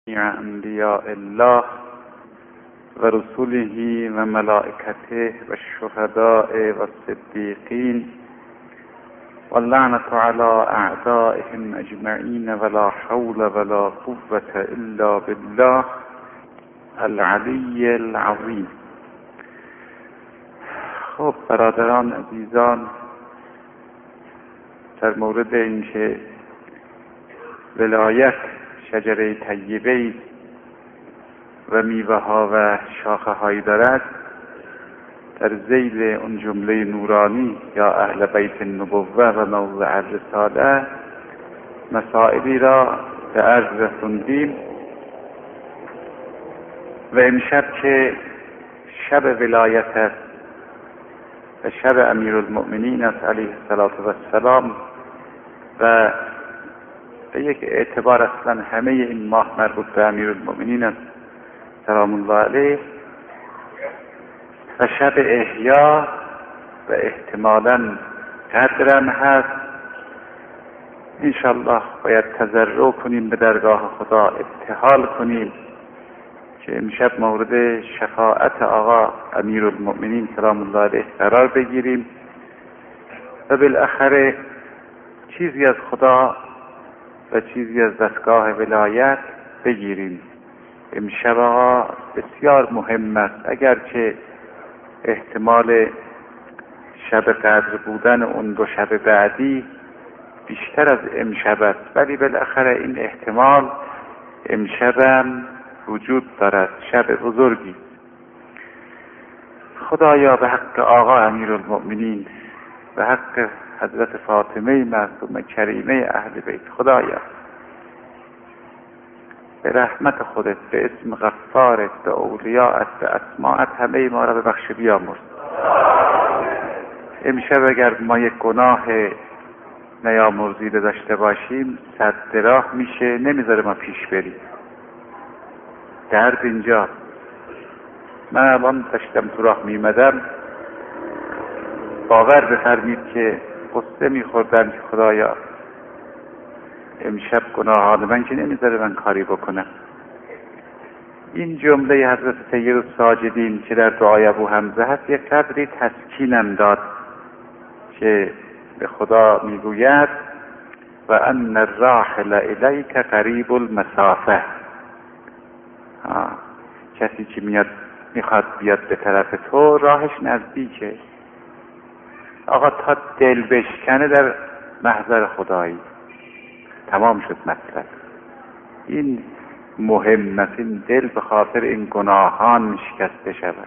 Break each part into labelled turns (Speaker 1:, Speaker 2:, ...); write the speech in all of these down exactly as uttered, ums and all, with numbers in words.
Speaker 1: انبیاء الله و رسوله و ملائکته و الشهداء و الصدیقین و اللعنة علی اعدائهم اجمعین ولا حول ولا قوة الا بالله العلی العظیم. خب برادران عزیزان، در مورد اینکه ولایت شجره طیبه و میوه ها و شاخه هایی دارد، در ذیل اون جمله نورانی یا اهل بیت النبوه و موضع الرساله مسائلی را به عرض رسوندیم و امشب که شب ولایت است و شب امیرالمؤمنین است علیه السلام و به یک اعتبار اصلا همه این ماه مربوط به امیرالمؤمنین است سلام الله علیه و شب احیا و احتمالاً قدرم هست. انشالله باید تضرع کنیم به درگاه خدا، ابتهال کنیم که امشب مورد شفاعت آقا امیرالمؤمنین سلام الله علیه قرار بگیریم و بالاخره چیزی از خدا و چیزی از دستگاه ولایت بگیریم. امشب آقا بسیار مهم است، اگرچه احتمال شب قدر بودن اون دو شب بعدی بیشتر از امشب است، ولی بالاخره این احتمال امشبم وجود دارد. شب بزرگی. خدایا به حق آقا امیرالمؤمنین، به حق حضرت فاطمه معصومه کریمه اهل بیت، خدایا به رحمت خودت، به اسم غفارت، به اولیاءت، به اسماعت همه ما را ببخش بیامرز. امشب اگر ما یک گناه نیامرزیده داشته باشیم سد راه میشه، نمیذاره ما پیش بریم. درد اینجا. من الان داشتم تو راه میمدم، باور بفرمید که قصه میخوردم که خدایا امشب گناهان من که نمیذاره من کاری بکنم. این جمله حضرت سید الساجدین که در دعای ابو حمزه هست یک قدری تسکینم داد که به خدا میگوید و ان الراحل الیک قریب المسافه. کسی که میاد میخواد بیاد به طرف تو راهش نزدیکه. آقا تا دل بشکنه در محضر خدایی تمام شد مطلب. این مهم است، این دل به خاطر این گناهان شکسته شود.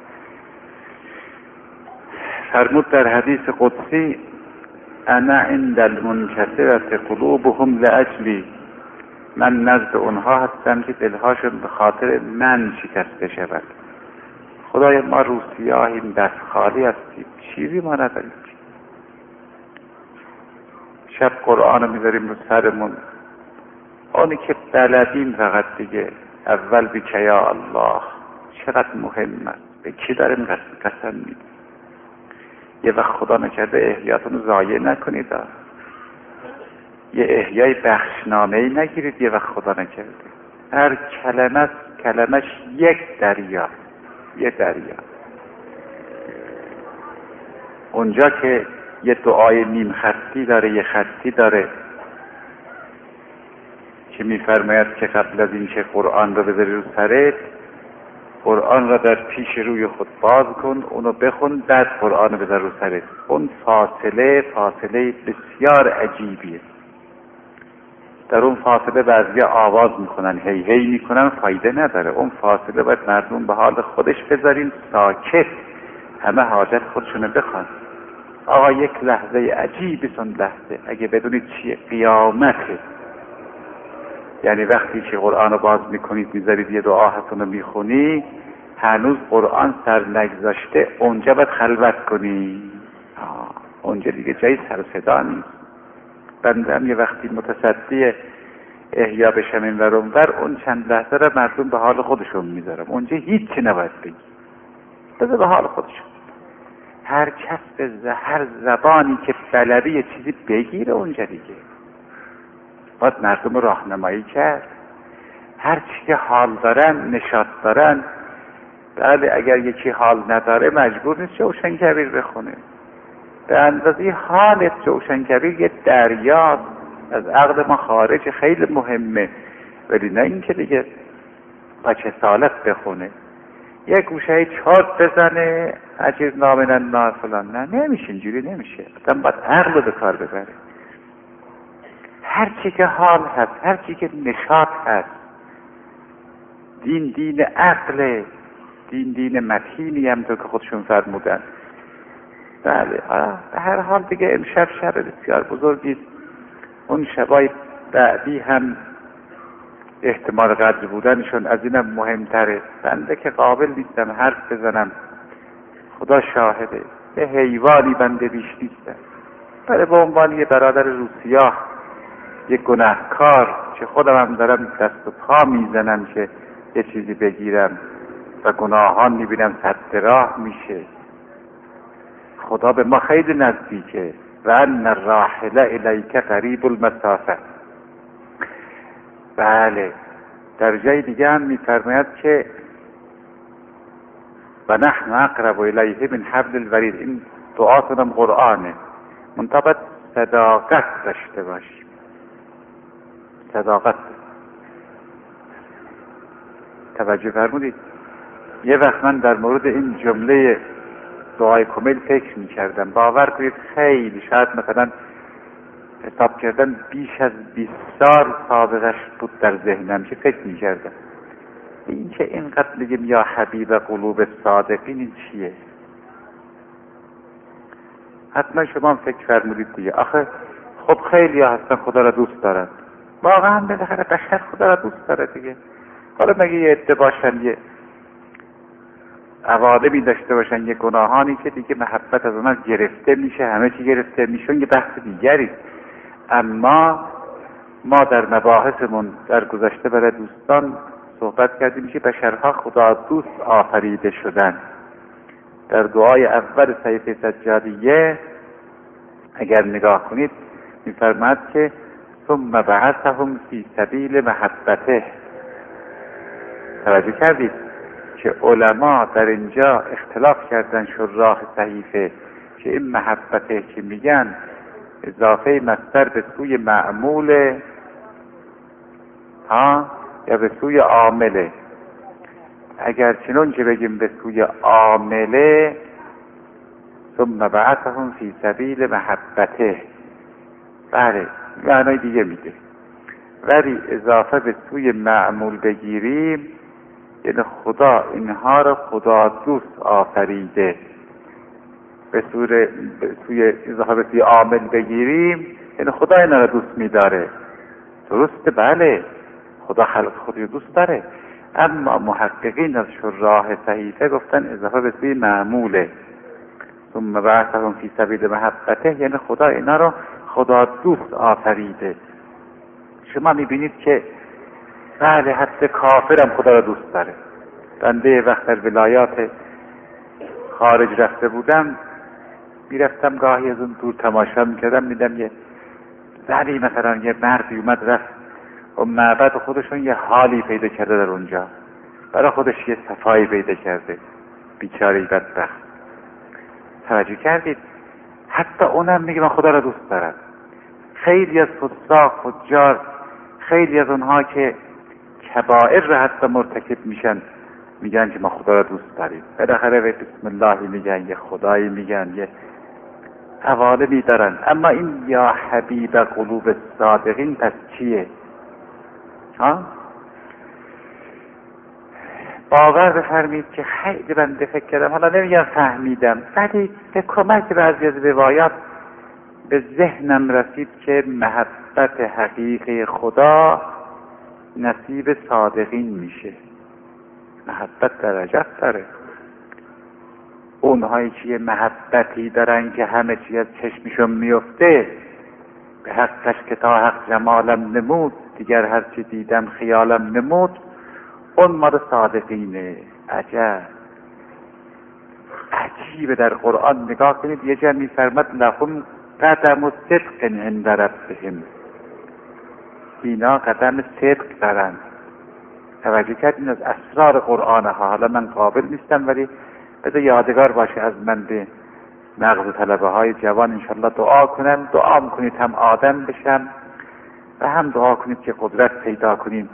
Speaker 1: فرمود در حدیث قدسی انا عند المنکسرة قلوبهم لاجلی، من نزد اونها هستم که دلهاشون به خاطر من شکسته شود. خدای ما روسیاهیم، دست خالی هستیم، چیزی ما نداریم. شب قرآن رو میذاریم رو سرمون، اونی که بلدیم فقط دیگه. اول بکه یا الله، چقدر مهم است. به کی داریم قسم میدیم؟ یه وقت خدا نکرده احیاتون رو ضایع نکنید، یه احیای بخشنامه‌ای نگیرید. یه وقت خدا نکرده هر کلمه کلمش یک دریا، یه دریا. اونجا که یه دعای نیم خطی داره، یه خطی داره که میفرماید که قبل از این که قرآن رو بذاری رو سرت، قرآن را در پیش روی خود باز کن، اونو بخون، بعد قرآن رو بذار رو سرت. اون فاصله فاصله بسیار عجیبیه. در اون فاصله بعضی آواز میکنن، هی هی میکنن، فایده نداره. اون فاصله باید مردم به حال خودش بذارین، ساکت، همه حاجت خودشونه بخوان. آقا یک لحظه عجیبی سن لحظه، اگه بدونید چیه، قیامته. یعنی وقتی که قرآن رو باز میکنید میذارید یه دعا هستونو میخونی، هنوز قرآن سر نگذاشته، اونجا باید خلوت کنی. آه. اونجا دیگه جای سر صدا نیست. بنده هم یه وقتی متصدی احیا بشم این ور اون ور، اون چند لحظه را مردم به حال خودشون میذارم. اونجا هیچی نباید بگی، بذار به حال خودشون. هر کس به هر زبانی که بلده یه چیزی بگیره اونجا دیگه. باید مردم راهنمایی کرد. هر چی که حال دارن، نشاط دارن. بله اگر یکی حال نداره مجبور نیست جوشن کبیر بخونه. به اندازه حالت جوشن کبیر یه دریا از عقل ما خارج، خیلی مهمه، ولی نه اینکه دیگه بچه سالت بخونه، یه گوشه چارت بزنه عجیب نامن النار فلان. نه نمیشه، اینجوری نمیشه. آدم باید عقل رو به کار ببره. هر چی که حال هست، هر چی که نشاط هست، دین دین عقل، دین دین متینی هم تو که خودشون فرمودن. بله به هر حال دیگه امشب شب بسیار بزرگی، اون شبای بعدی هم احتمال قدر بودنشون از اینم مهمتره. بنده که قابل نیستم حرف بزنم، خدا شاهده، یه حیوانی بنده بیش نیستم. برای به عنوان یه برادر روسیاه، یه گناهکار که خودم هم دارم دست و پا میزنم که یه چیزی بگیرم و گناهان میبینم صد راه میشه. خدا به ما خیلی نزدیکه. و ان الراحل الیک قریب المسافه. بله در جای دیگه هم میفرماید که و نحن اقرب الیه من حبل الورید. این دعاتونم قرآنه، منطبق صداقت داشته باشیم. صداقت توجه فرمودید. یه وقت من در مورد این جمله دعای کمیل فکر میکردم. باور کنید خیلی، شاید مثلا حساب کردن بیش از بیست سال سابقش بود در ذهنم که فکر میکردم این که اینقدر بگیم یا حبیب قلوب صادقین، این چیه؟ حتما شما هم فکر فرمودید دیگه. آخه خب خیلی ها هستن خدا را دوست دارن، واقعا بالاخره بشر خدا را دوست داره دیگه. حالا مگه یه عده باشن یه عوالمی داشته باشن یه گناهانی که دیگه محبت از اونها گرفته میشه، همه چی گرفته میشه، یه بحث دیگری. اما ما در مباحثمون در گذشته برای دوستان صحبت کردیم که بشرها خدا دوست آفریده شدن. در دعای اول صحیفه سجادیه اگر نگاه کنید میفرماد که ثم بعثهم فی سبیل محبته. توجه کردید که علما در اینجا اختلاف کردن شراح صحیفه که این محبته که میگن اضافه مصدر به سوی معموله ها یا به سوی عامله. اگر چنون که بگیم به سوی عامله ثم بعثهم فی سبیل محبته، بله معنای دیگه میده. ولی اضافه به سوی معمول بگیریم یعنی خدا اینها رو خدا دوست آفریده. به سوی سوی اضافه به سوی عامل بگیریم یعنی خدا اینا رو دوست میداره. درسته، بله خدا خلق خودی دوست داره. اما محققین از شراح صحیفه گفتن اضافه به سوی معموله. ثم بعثهم فی سبیل محبته یعنی خدا اینا رو خدا دوست آفریده. شما میبینید که بله حتی کافرم خدا رو دوست داره. بنده وقت در ولایات خارج رفته بودم، میرفتم گاهی از اون دور تماشا میکردم، میدم یه زنی مثلا یه مردی اومد رفت و معبد خودشون یه حالی پیدا کرده در اونجا، برای خودش یه صفایی پیدا کرده، بیچاره بدبخت. توجه کردید؟ حتی اونم میگه من خدا رو دوست دارم. خیلی از فساق فجار، خیلی از اونها که کبائر رو حتی مرتکب میشن میگن که ما خدا رو دوست داریم. بالاخره به بسم الله میگن، یه خدایی میگن، یه عوالمی دارن. اما این یا حبیب قلوب صادقین پس چیه؟ ها؟ باور بفرمید که خیلی بنده فکر کردم، حالا نمیگم فهمیدم، ولی به کمک بعضی از روایات به ذهنم رسید که محبت حقیقی خدا نصیب صادقین میشه. محبت درجات داره. اونهایی که یه محبتی دارن که همه چی از چشمشون میفته، به حقش که تا حق جمالم نمود، دیگر هر چی دیدم خیالم نمود، اون مال صادقینه. عجب عجیبه. در قرآن نگاه کنید یه جا میفرماد لهم قدم صدق عند ربهم، اینا قدم صدق دارن. توجه کرد. این از اسرار قرآن ها. حالا من قابل نیستم ولی بذار یادگار باشه از من به مغز طلبه های جوان. انشالله دعا کنم، دعا میکنید هم آدم بشم و هم دعا کنید که قدرت پیدا کنیم.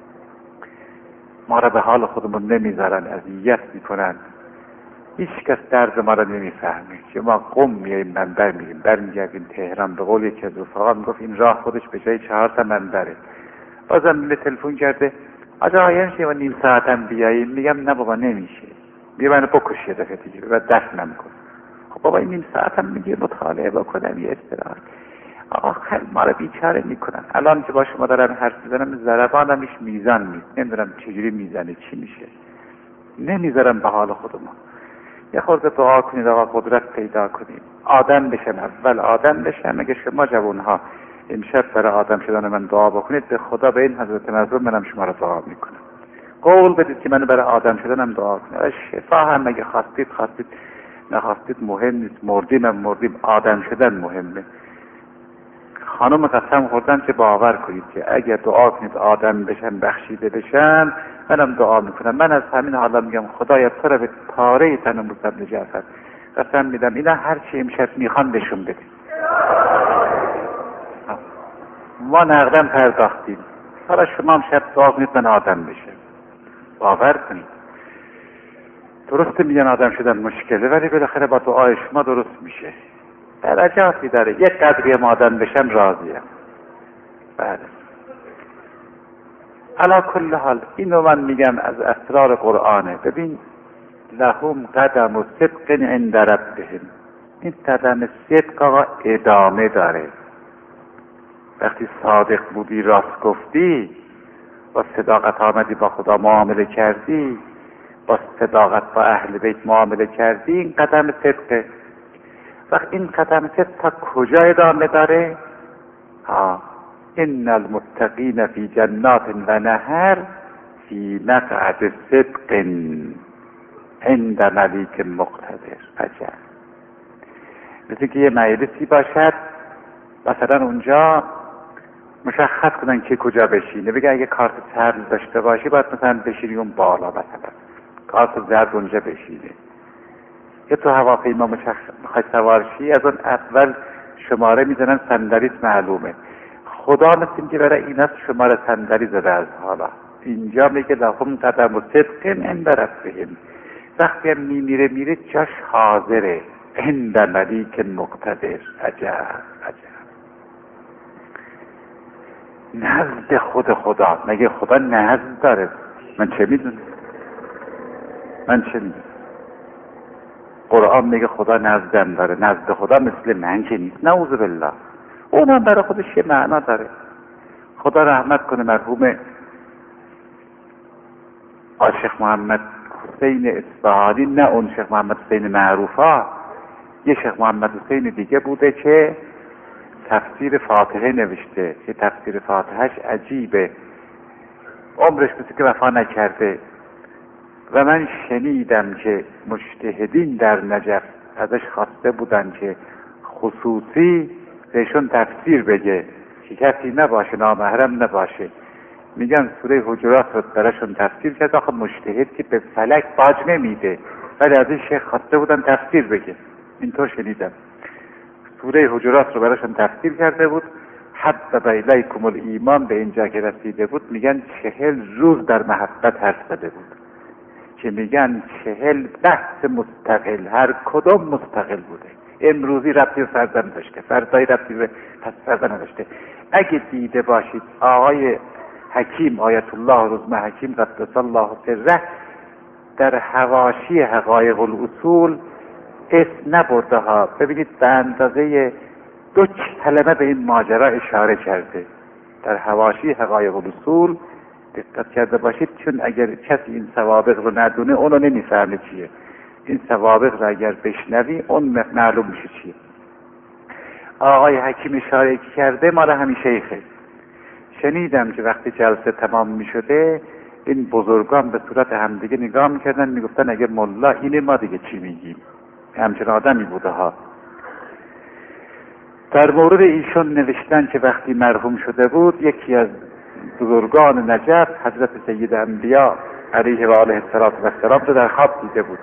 Speaker 1: ما را به حال خودمون نمیذارن، اذیت میکنن، هیچ کس درد ما را نمیفهمه که ما قم میاییم منبر میگیم، برمیگردیم تهران. به قول یکی از رفقا میگفت این راه خودش به جای چهار تا منبره. بازم به تلفن کرده آجا آیا میشه و نیم ساعتم بیاییم؟ میگم نه بابا نمیشه، بیا منو بکش یه دفعه دیگه و دست نمیکن. خب بابا این نیم ساعتم میگه مطالعه بکنم یه استراحت. آخر ما رو بیچاره میکنن. الان که با شما دارم حرف میزنم ضربانم هیچ میزان نیست، نمیدونم چجوری میزنه چی میشه، نمیذارم به حال خودمون. یه خورده دعا کنید آقا قدرت پیدا کنیم، آدم بشم، اول آدم بشم. اگه شما جوانها امشب برای آدم شدن من دعا بکنید، به خدا به این حضرت معصوم منم شما را دعا میکنم. قول بدید که من برای آدم شدنم دعا کنید. شفا هم اگه خواستید خواستید، نخواستید مهم نیست. مردیم هم مردیم، آدم شدن مهمه. خانم قسم خوردن که باور کنید که اگر دعا کنید آدم بشن، بخشیده بشن، منم دعا میکنم. من از همین حالا میگم خدایا تو را به پاره تن موسی بن جعفر قسم میدم اینا هر چی امشب میخوان بهشون بده. ما نقدم پرداختیم، حالا شما هم شب دعا کنید من آدم بشه. باور کنید درسته میگن آدم شدن مشکله، ولی بالاخره با دعای شما درست میشه. درجاتی داره. یک قدری هم آدم بشم راضیم. بله. علا کل حال اینو من میگم از اسرار قرآنه. ببین لهم قدم و صدق عند ربهم. این قدم صدق آقا ادامه داره. وقتی صادق بودی، راست گفتی، با صداقت آمدی با خدا معامله کردی، با صداقت با اهل بیت معامله کردی، این قدم صدقه. وقت این قدم صدق تا کجا ادامه داره؟ ها ان المتقین فی جنات و نهر فی مقعد صدق عند ملیک مقتدر. عجب. مثل که یه مجلسی باشد مثلا اونجا مشخص کنن که کجا بشینه، بگه اگه کارت سبز داشته باشی باید مثلا بشینی اون بالا، مثلا کارت زرد اونجا بشینه. یا تو هواپیما میخوای سوار شی، از اون اول شماره میزنن صندلیت معلومه. خدا مثل که برای این است شماره صندلی زده از حالا. اینجا میگه لهم قدم و صدق عند ربهم. وقتی هم میمیره میره جاش حاضره عند ملیک مقتدر. عجب عجب. نزد خود خدا. مگه خدا نزد داره؟ من چه میدونم؟ من چه میدونم؟ قرآن میگه خدا نزدم داره. نزد خدا مثل من که نیست، نعوذ بالله. اون هم برای خودش یه معنا داره. خدا رحمت کنه مرحوم شیخ محمد حسین اصفهانی، نه اون شیخ محمد حسین معروفا، یه شیخ محمد حسین دیگه بوده که تفسیر فاتحه نوشته که تفسیر فاتحهش عجیبه، عمرش مثل که وفا نکرده. و من شنیدم که مجتهدین در نجف ازش خواسته بودن که خصوصی بهشون تفسیر بگه که کسی نباشه، نامحرم نباشه. میگن سوره حجرات رو براشون تفسیر کرد. آخه مجتهد که به فلک باج نمیده، ولی از این شیخ خواسته بودن تفسیر بگه. اینطور شنیدم. سوره حجرات رو براشون تفسیر کرده بود. حبب الیکم الایمان به اینجا که رسیده بود، میگن چهل روز در محبت حرف زده بود که میگن چهل بحث مستقل، هر کدوم مستقل بوده. امروزی ربطی به فرزند داشته، فردایی ربطی به پس فرزند داشته. اگه دیده باشید آقای حکیم آیت الله رزم حکیم قدس الله سره در حواشی حقایق الاصول اسم نبرده ها، ببینید به اندازه دو کلمه به این ماجرا اشاره کرده در حواشی حقایق الاصول. دقت کرده باشید، چون اگر کسی این سوابق رو ندونه اونو نمیفهمه چیه. این سوابق رو اگر بشنوی اون معلوم میشه چیه. آقای حکیم اشاره کرده مال همین شیخه. شنیدم که وقتی جلسه تمام میشده این بزرگان به صورت همدیگه نگاه میکردن، میگفتن اگر ملا اینه ما دیگه چی میگیم. همچنان آدمی بوده ها. در مورد ایشون نوشتن که وقتی مرحوم شده بود یکی از بزرگان نجف حضرت سید انبیا علیه و آله السلام رو در خواب دیده بود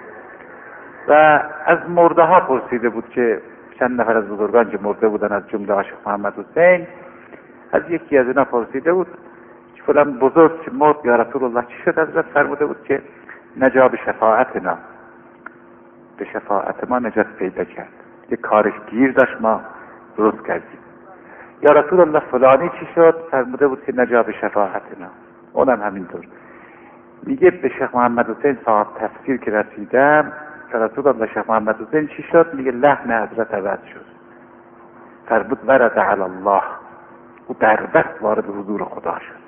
Speaker 1: و از مرده ها پرسیده بود که چند نفر از بزرگان که مرده بودن از جمله عاشق محمد حسین، از یکی از اینا پرسیده بود که فلان بزرگ که مرد یا رسول الله چی شد؟ حضرت فرموده بود که نجا به شفاعتنا، به شفاعت ما نجات پیدا کرد، یک کارش گیر داشت ما درست کردیم. یا رسول الله فلانی چی شد؟ فرموده بود که نجا به شفاعتنا، اونم همینطور. میگه به شیخ محمد حسین صاحب تفسیر که رسیدم که رسول الله شیخ محمد حسین چی شد؟ میگه لحن حضرت عوض شد، فرمود ورد علی الله، او در وقت وارد حضور خدا شد.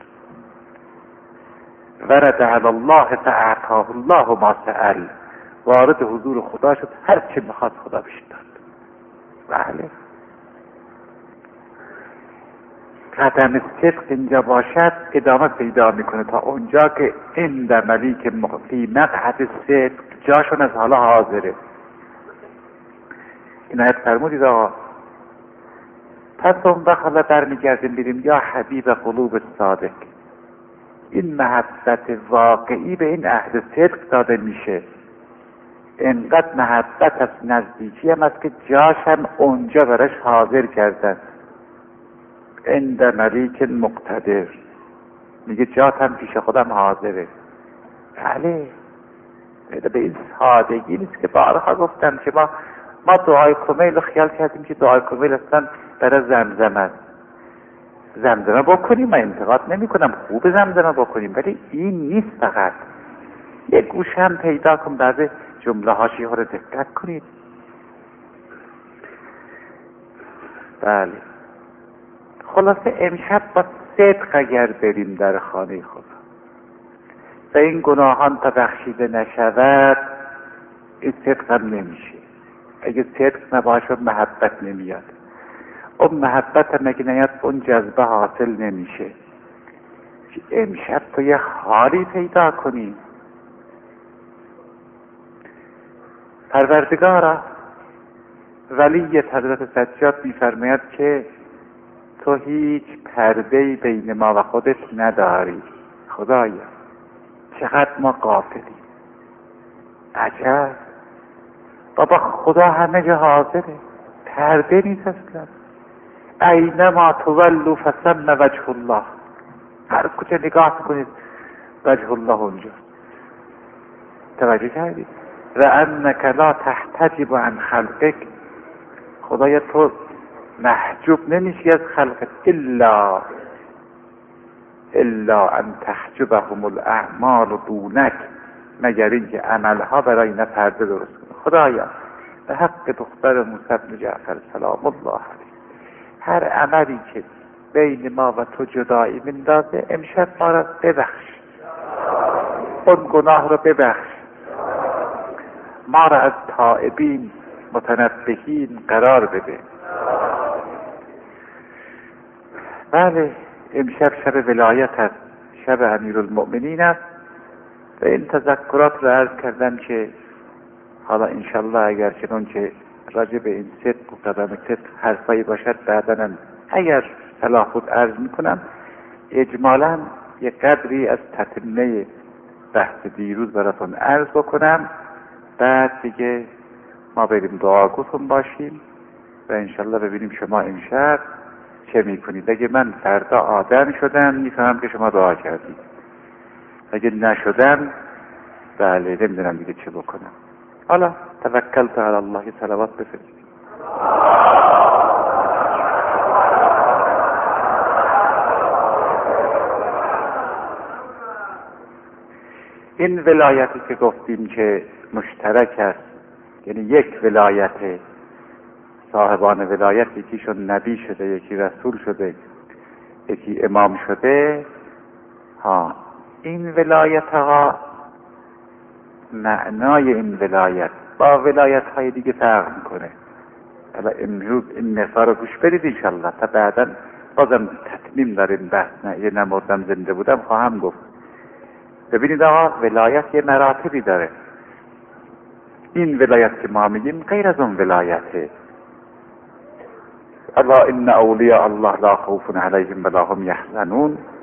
Speaker 1: ورد علی الله فاعطاه الله ما سأل، وارد حضور خدا شد، هر چی میخواد خدا بهش داد. بله، قدم صدق اینجا باشد ادامه پیدا میکنه تا اونجا که عند ملیک فی مقعد صدق، جاشون از حالا حاضره. این آیت فرمودید آقا. پس اون وقت حالا برمیگردیم بیریم یا حبیب قلوب صادق، این محبت واقعی به این اهل صدق داده میشه. اینقدر محبت از نزدیکی هم است که جاش هم اونجا برش حاضر کردن. عند ملیک مقتدر، میگه جات هم پیش خودم حاضره. بله، به این سادگی نیست که بارها گفتم که ما ما دعای کمیل رو خیال کردیم که دعای کمیل اصلا برای زمزم است. زمزمه بکنیم، من انتقاد نمی کنم، خوب زمزمه بکنیم، ولی این نیست. فقط یک گوشه هم پیدا کن، بعضی جمله هاشی ها رو دقت کنید. بله، خلاصه امشب با صدق اگر بریم در خانه خدا و این گناهان تا بخشیده نشود، این صدق هم نمیشه. اگه صدق نباشه محبت نمیاد، اون محبت هم اگه نیاد اون جذبه حاصل نمیشه. امشب تو یه حالی پیدا کنی. پروردگارا، ولیت حضرت سجاد میفرماید که تو هیچ پرده‌ای بین ما و خودت نداری. خدایا چقدر ما غافلیم. عجب، بابا خدا همه جا حاضره، پرده نیست اصلا. اینما تولوا فثم وجه الله، هر کجا نگاه کنید وجه الله اونجا. توجه کردید؟ و انک لا تحتجب عن خلقک، خدایا تو محجوب نمیشی از خلقت، الا الا ان تحجبهم الاعمال دونک، مگر اینکه عملها برای اینا پرده درست کنه. خدایا به حق دختر موسی بن جعفر سلام الله علیه، هر عملی که بین ما و تو جدایی مندازه امشب ما را ببخش، اون گناه را ببخش، ما را از تائبین متنبهین قرار بده. بله، امشب شب ولایت است، شب امیرالمؤمنین است و این تذکرات را عرض کردم که حالا انشالله اگر چنون که راجع به این صدق و قدم صدق حرفایی باشد بعداً اگر صلاح بود عرض میکنم. اجمالاً یک قدری از تتمه بحث دیروز براتون عرض بکنم، بعد دیگه ما بریم دعاگوتون باشیم و انشالله ببینیم شما امشب چه میکنید. اگه من فردا آدم شدم میفهمم که شما دعا کردید، اگه نشدم بله نمیدونم دیگه چه بکنم. حالا توکلت علی الله، صلوات بفرستید. این ولایتی که گفتیم که مشترک است، یعنی یک ولایت، صاحبان ولایت یکیشون نبی شده، یکی رسول شده، یکی امام شده. ها این ولایت ها، معنای این ولایت با ولایت های دیگه فرق میکنه. حالا امروز این نفر رو گوش بدید انشالله، تا بعدا بازم تتمیم داره این بحث. نه یه نمردم زنده بودم خواهم گفت. ببینید آقا، ولایت یه مراتبی داره. این ولایت که ما میگیم غیر از اون ولایته. الا ان اولیاء الله لا خوف علیهم ولا هم یحزنون.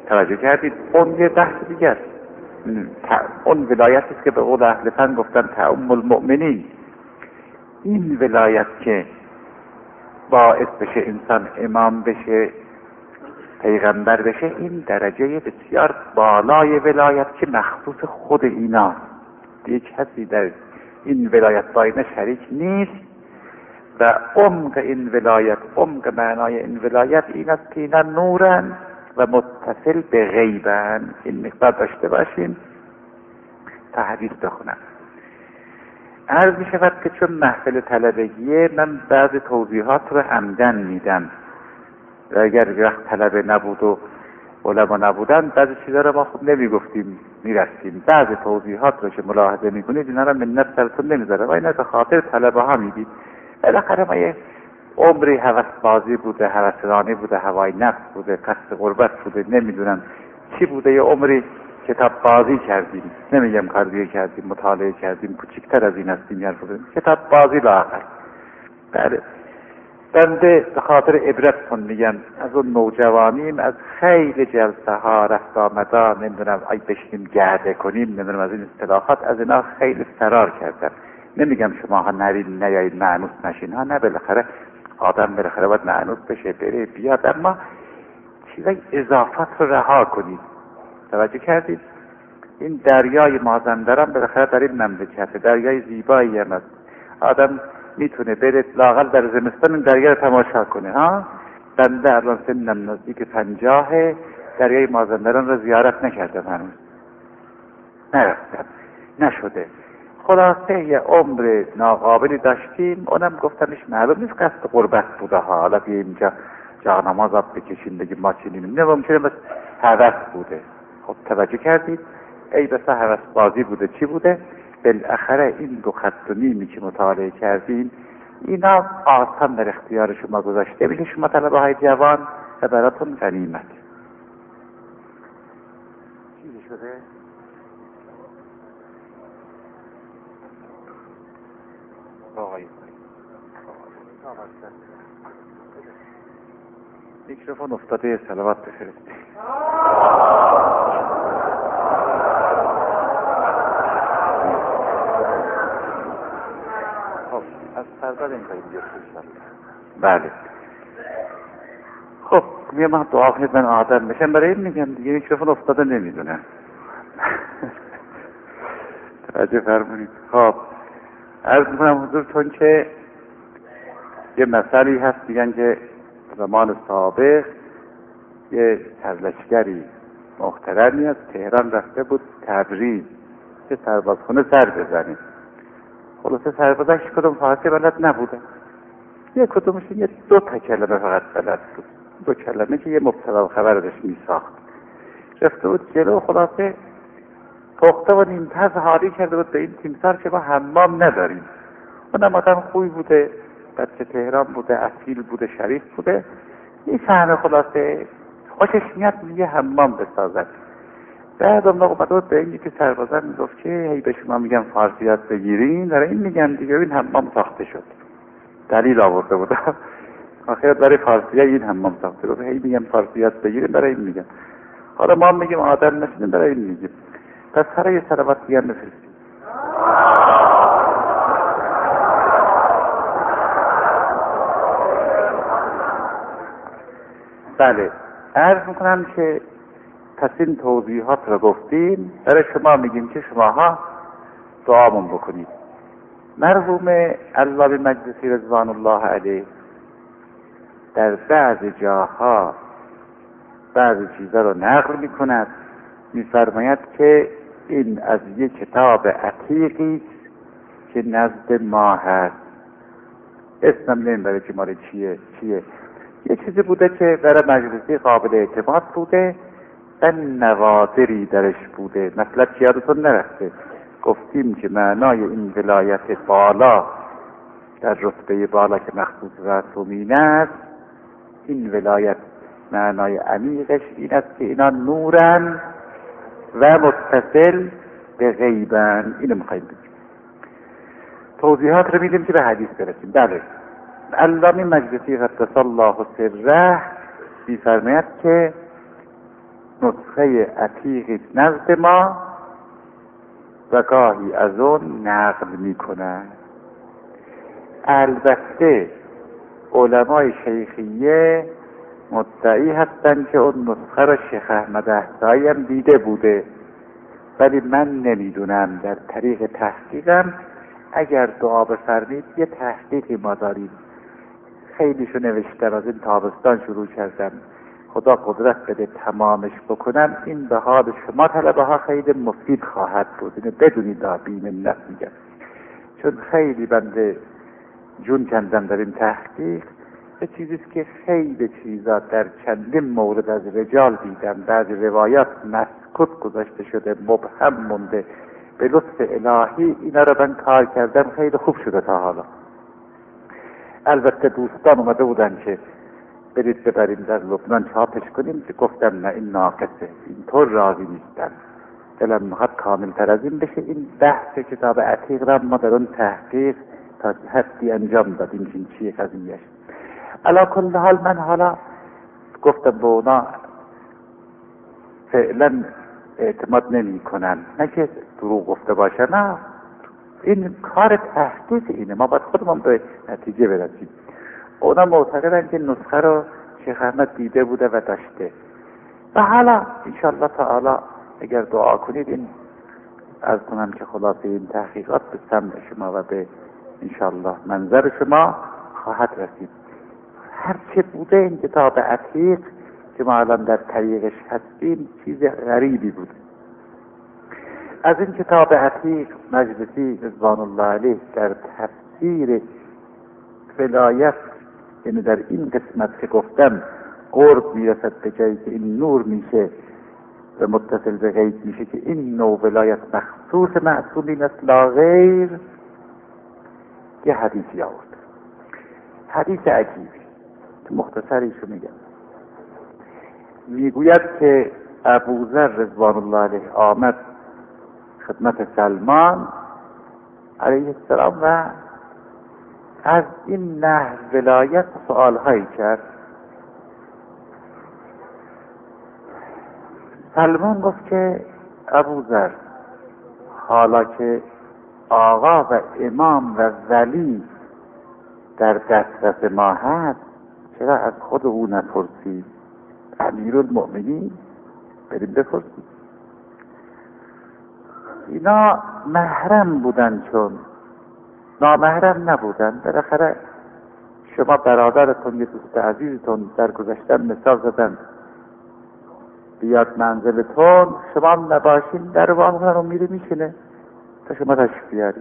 Speaker 1: توجه کردید؟ اون یه بحث دیگه است. اون ولایتی است که به قول اهل فن گفتن تعم المؤمنین. این ولایت که باعث بشه انسان امام بشه، پیغمبر بشه، این درجه بسیار بالای ولایت که مخصوص خود ایناست. یک کسی در این ولایت با اینا شریک نیست و عمق این ولایت، عمق معنای این ولایت این است که اینا نورن و متصل به غیبن. این مقدار داشته باشیم تا حدیث بخونم. عرض می شود که چون محفل طلبگیه من بعض توضیحات رو عمدن میدم و اگر وقت طلبه نبود و علما نبودن بعضی چیزا رو ما خود نمی گفتیم میرفتیم. بعض توضیحات رو که ملاحظه می کنید اینا رو منت سرتون نمیذاره و اینا به خاطر طلبه ها میدید. بالاخره ما یه عمری هوسبازی بوده، هوسرانی بوده، هوای نفس بوده، قصد غربت بوده، نمیدونم چی بوده، یه عمری کتاب بازی کردیم. نمیگم کاردیه کردیم، مطالعه کردیم، کوچکتر از این هستیم یعنی کتاب بازی لااقل. بله بنده به خاطر عبرتتون میگم از اون نوجوانیم، از خیلی جلسه ها رفت آمدا، نمیدونم ای بشینیم گرده کنیم، نمیدونم از این اصطلاحات، از اینا خیلی فرار کردم. نمیگم شما ها نرید نیایید معنوس نشین ها، نه، بالاخره آدم بالاخره باید معنوس بشه بره بیاد، اما چیزای اضافات رو رها کنید. توجه کردید؟ این دریای مازندران بالاخره در این مملکت دریای زیبایی هم است. آدم میتونه بره لااقل در زمستان این دریا رو تماشا کنه ها. بنده الان سنم نزدیک پنجاه، دریای مازندران رو زیارت نکردم هنوز، نرفتم، نشده. خلاصه یه عمر ناقابلی داشتیم، اونم گفتمش معلوم نیست قصد قربت بوده ها، حالا بیا اینجا جا نماز آب بکشیم بگیم ما چنینیم، نه ممکنه بس هوس بوده. خب توجه کردید؟ ای بسا هوس بازی بوده چی بوده؟ بالاخره این دو خط و نیمی که مطالعه کردیم اینا آسان در اختیار شما گذاشته میشه، شما طلبه های جوان، و براتون غنیمت. چیزی شده؟ آقای میکروفون افتاده، صلوات بفرستی. خب از فرزاد این باید بیرد بله. خب میگم من دعا کنید من آدم بشم، برای این میگم دیگه میکروفون افتاده نمیدونم. توجه فرمونید. خب عرض میکنم حضورتون که یه مسئله هست، میگن که زمان سابق یه سرلشکری محترمی از تهران رفته بود تبریز که سربازخونه سر بزنه. خلاصه سربازش کدوم فارسی بلد نبوده، یه کدومش یه دو تا کلمه فقط بلد بود، دو کلمه که یه مبتدا خبر داشت میساخت. رفته بود جلو، خلاصه پخته و نیمتز حالی کرده بود به این تیمسار که ما حمام نداریم. اونم آدم خوبی بوده، بچه تهران بوده، اصیل بوده، شریف بوده، میفهمه خلاصه خوشش میاد میگه حمام بسازد. بعد اون موقع بعد به اینی که سربازان میگفت که هی به شما میگم فارسی یاد بگیرین، برای این میگم دیگه این حمام ساخته شد. دلیل آورده بود آخر برای فارسی این حمام ساخته بود، هی میگم فارسی یاد بگیرین برای این میگم. حالا ما میگیم آدم نشینیم برای این میگیم. پس سر یه صلوات دیگر بفرستیم. بله عرض میکنم که پس این توضیحات رو گفتیم، برای شما میگیم که شماها دعامون بکنید. مرحوم علامه مجلسی رضوان الله علیه در بعض جاها بعض چیزا رو نقل میکند، میفرماید که این از یک کتاب عتیقی که نزد ما هست، اسمم نمیبره که مال چیه چیه یه چیزی بوده که برای مجلسی قابل اعتماد بوده و نوادری درش بوده. مطلب که یادتون نرفته گفتیم که معنای این ولایت بالا در رتبه بالا که مخصوص رسومین است، این ولایت معنای عمیقش این است که اینا نورن و متصل به غیبن. اینو میخوایم بگیم. توضیحات رو میدیم که به حدیث برسیم. بله علامه مجلسی قدس الله سره میفرماید که نسخه عتیقی نزد ما و گاهی از اون نقل میکنند. البته علمای شیخیه مدعی هستند که اون نسخه را شیخ احمد احصایی هم دیده بوده، ولی من نمیدونم. در طریق تحقیقم اگر دعا بفرمید یه تحقیقی ما داریم، خیلیشو نوشتم، از این تابستان شروع کردم، خدا قدرت بده تمامش بکنم، این به حال شما طلبه ها خیلی مفید خواهد بود. اینو بدونید، بی‌منت میگم، چون خیلی بنده جون کندم در این تحقیق. به چیزیست که خیلی چیزا در چندین مورد از رجال دیدم، بعضی روایات مسکوت گذاشته شده، مبهم مونده. به لطف الهی اینا رو من کار کردم، خیلی خوب شده تا حالا. البته دوستان اومده بودن که برید ببریم در لبنان چاپش کنیم، که گفتم نه، این ناقصه، اینطور راضی نیستم، دلم میخواد کامل تر از این بشه. این بحث کتاب عتیق را ما در اون تحقیق تا حدی انجام دادیم که این چیه قضیهش. علا کل حال من حالا گفتم به اونا فعلا اعتماد نمی کنن، نه که دروغ گفته باشه، نه، این کار تحقیق اینه، ما باید خودمون به نتیجه برسیم. اونا معتقدن که نسخه رو شیخ احمد دیده بوده و داشته. و حالا انشاءالله تعالی اگر دعا کنید، این از کنم که خلاصه این تحقیقات به سمع شما و به انشاءالله منظر شما خواهد رسید. هرچه بوده این کتاب عتیق که ما الان در طریقش هستیم چیز غریبی بوده. از این کتاب عتیق مجلسی رضوان الله علیه در تفسیر ولایت، یعنی در این قسمت که گفتم قرب میرسد به جایی که این نور میشه و متصل به غیب میشه، که این نوع ولایت مخصوص معصومین است لا غیر، یه حدیثی آورد، حدیث عجیبی که مختصریشو میگم. میگوید که ابوذر رضوان الله علیه آمد خدمت سلمان علیه السلام و از این نحو ولایت سؤالهایی کرد. سلمان گفت که ابوذر، حالا که آقا و امام و ولی در دسترس ما هست، چرا از خود او نپرسی؟ امیرالمؤمنین بریم بپرسیم. اینا محرم بودن، چون نامحرم نبودن. بالاخره شما برادرتون، یه دوست عزیزتون در گذشتن مثال زدن بیاد منزلتون، شما نباشین، در واقع رو میره میشینه تا شما تشریف بیارید.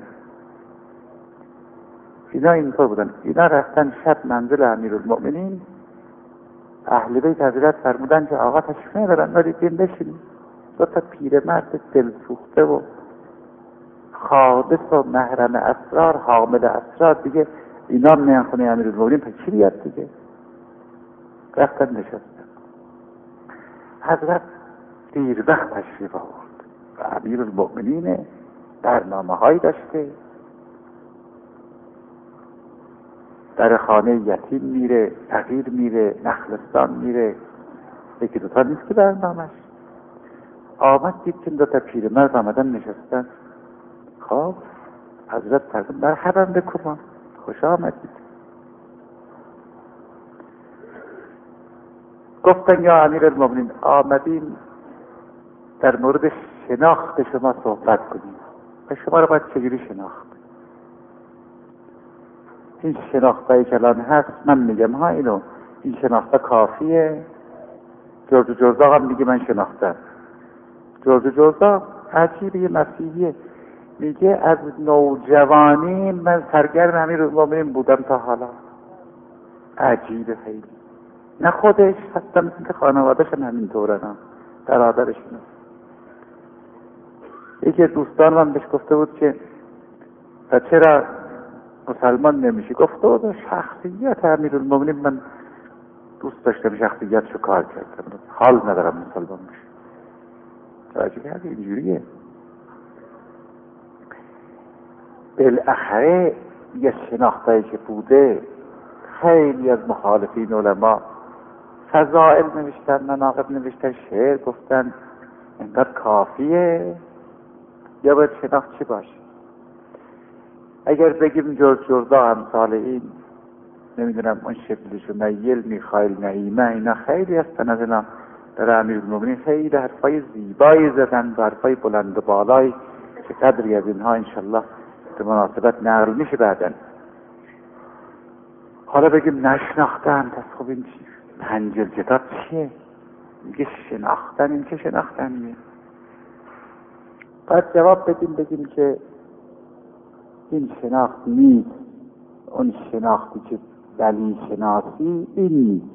Speaker 1: اینا اینطور بودن. اینا رفتن شب منزل امیرالمؤمنین، اهل بیت حضرت فرمودن که آقا تشریف ندارن، ولی بین بشینید. دو تا پیرمرد دلسوخته و خالص و محرم اسرار، حامل اسرار دیگه، اینا میان خونه امیرالمؤمنین، پس چی بیاد دیگه؟ رفتن نشستن. حضرت دیر وقت تشریف آورد و امیرالمؤمنین برنامه هایی داشته، در خانه یتیم میره، فقیر میره، نخلستان میره، یکی دوتا نیست که برنامهش. آمد دید که دو تا پیرمرد آمدن نشستن. خب حضرت فرمود مرحبا بکن، خوش آمدید. گفتن یا امیرالمؤمنین، آمدیم در مورد شناخت شما صحبت کنیم و شما رو باید چجوری شناخت؟ این شناختایی که الان هست، من میگم ها اینو، این شناخته کافیه؟ جورج جرزاق هم میگه من شناختم. جورج جرزاق عجیبه، یه مسیحیه، میگه از نوجوانی من سرگرم امیرالمؤمنین بودم تا حالا. عجیبه خیلی. نه خودش، حتی مثل که خانوادهش هم همینطورن، برادرش نه. یکی دوستان من بهش گفته بود که و چرا مسلمان نمیشی؟ گفته بود شخصیت امیرالمؤمنین من دوست داشتم، شخصیتشو کار کردم، حال ندارم مسلمان بشم. راجعه هست اینجوریه. بالاخره یه شناختایی که بوده، خیلی از مخالفین علما فضائل نوشتن، مناقب نوشتن، شعر گفتن، اینقدر کافیه یا باید شناخت چی باشه؟ اگر بگیم جورج جوردا امثال این، نمیدونم اون شکلشون، نیل میخائیل نعیمه، اینا خیلی هستن از اینا در امیرالمومنین خیلی حرفای زیبایی زدن، حرفای بلند و بالایی که قدری از اینها انشالله به مناسبت نقل میشه بعدن. حالا بگیم نشناختن، پس خب این پنجل کتاب چیه؟ میگه شناختن، این که شناختن میگه. باید جواب بدیم بگیم که این شناخت نیست، اون شناختی که ولی شناسی این نیست.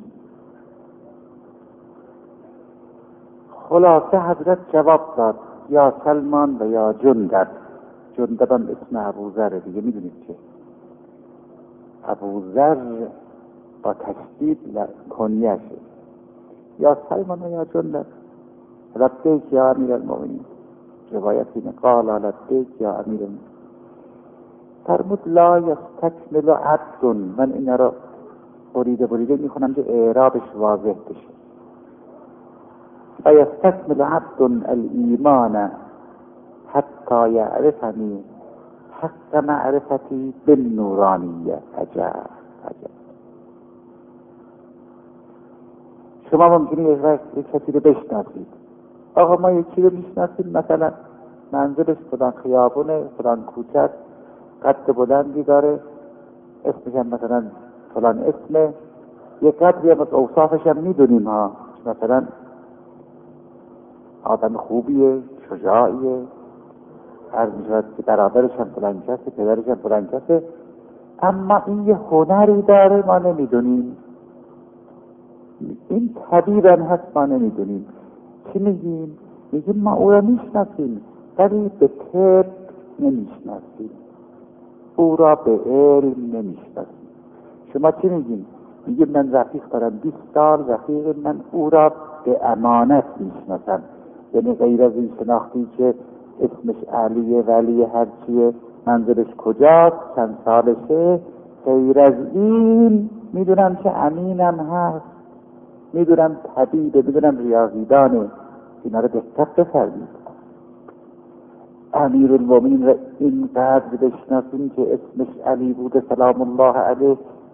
Speaker 1: خلاصه حضرت جواب داد یا سلمان و یا جندب. جندب هم اسم ابوذر دیگه، میدونید که ابوذر با تشدید کنیشه، یا سلمان و یا جندب. لبیک یا امیر المؤمنین، روایت اینه قال لبیک یا امیر المؤمنین. فرمود لا یستکمل عبد، من این را بریده بریده میخونم که اعرابش واضح بشه. لا یستکمل عبد الایمان حتی یعرفنی حق معرفتی بالنورانیه. عجب عجب. شما ممکنی یک کسی رو بشناسید، آقا ما یکی رو میشناسیم مثلا منزلش فلان خیابونه، فلان کوچه، قد بلندی داره، اسمش هم مثلا فلان اسمه، یک قدری هم از اوصافش هم میدونیم ها، مثلا آدم خوبیه، شجاعیه، عرض میشود که برادرش هم فلان کسه، پدرش هم فلان کسه، اما این یه هنری داره ما نمیدونیم، این طبیبا هست ما نمیدونیم. چی میگیم؟ میگیم ما او را میشناسیم ولی به طب نمیشناسیم، او را به علم نمیشناسیم. شما چی میگیم؟ میگیم من رفیق دارم بیست سال، رفیق من او را به امانت میشناسم، یعنی غیر از این شناختی که اسمش علیه، ولی هرچیه، منزلش کجاست، چند سالشه، غیر از این میدونم که امینم هست، میدونم طبیبه، میدونم ریاضیدانه. اینا رو دقت بفرمایید. امیر المؤمنین را اینقدر بشناسیم که اسمش علی بوده سلام الله علیه،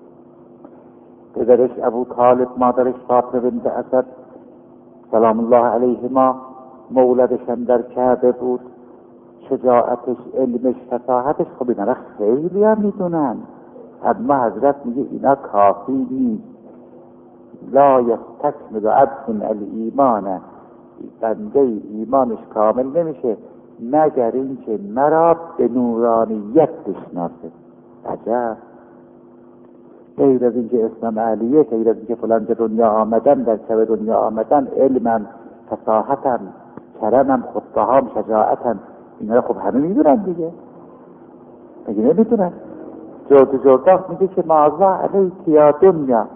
Speaker 1: پدرش ابو طالب، مادرش فاطمه بنت اسد سلام الله علیهما، مولدش هم در کعبه بود، شجاعتش، علمش، فصاحتش، خب اینا را خیلی هم میدونن. اما حضرت میگه اینا کافی نیست. لا یستکمل عبد الایمان، بنده ایمانش کامل نمیشه مگر اینکه مرا به نورانیت بشناسه. عجب. غیر از اینکه اسمم علیه، غیر از اینکه فلان جا دنیا آمدن، در شب دنیا آمدن، علمم، فصاحتم، کرمم، خطبهام، شجاعتم، اینا رو خب همه میدونن دیگه. مگه نمیدونن؟ جورج جوردا میگه که مازا علیک یا دنیا،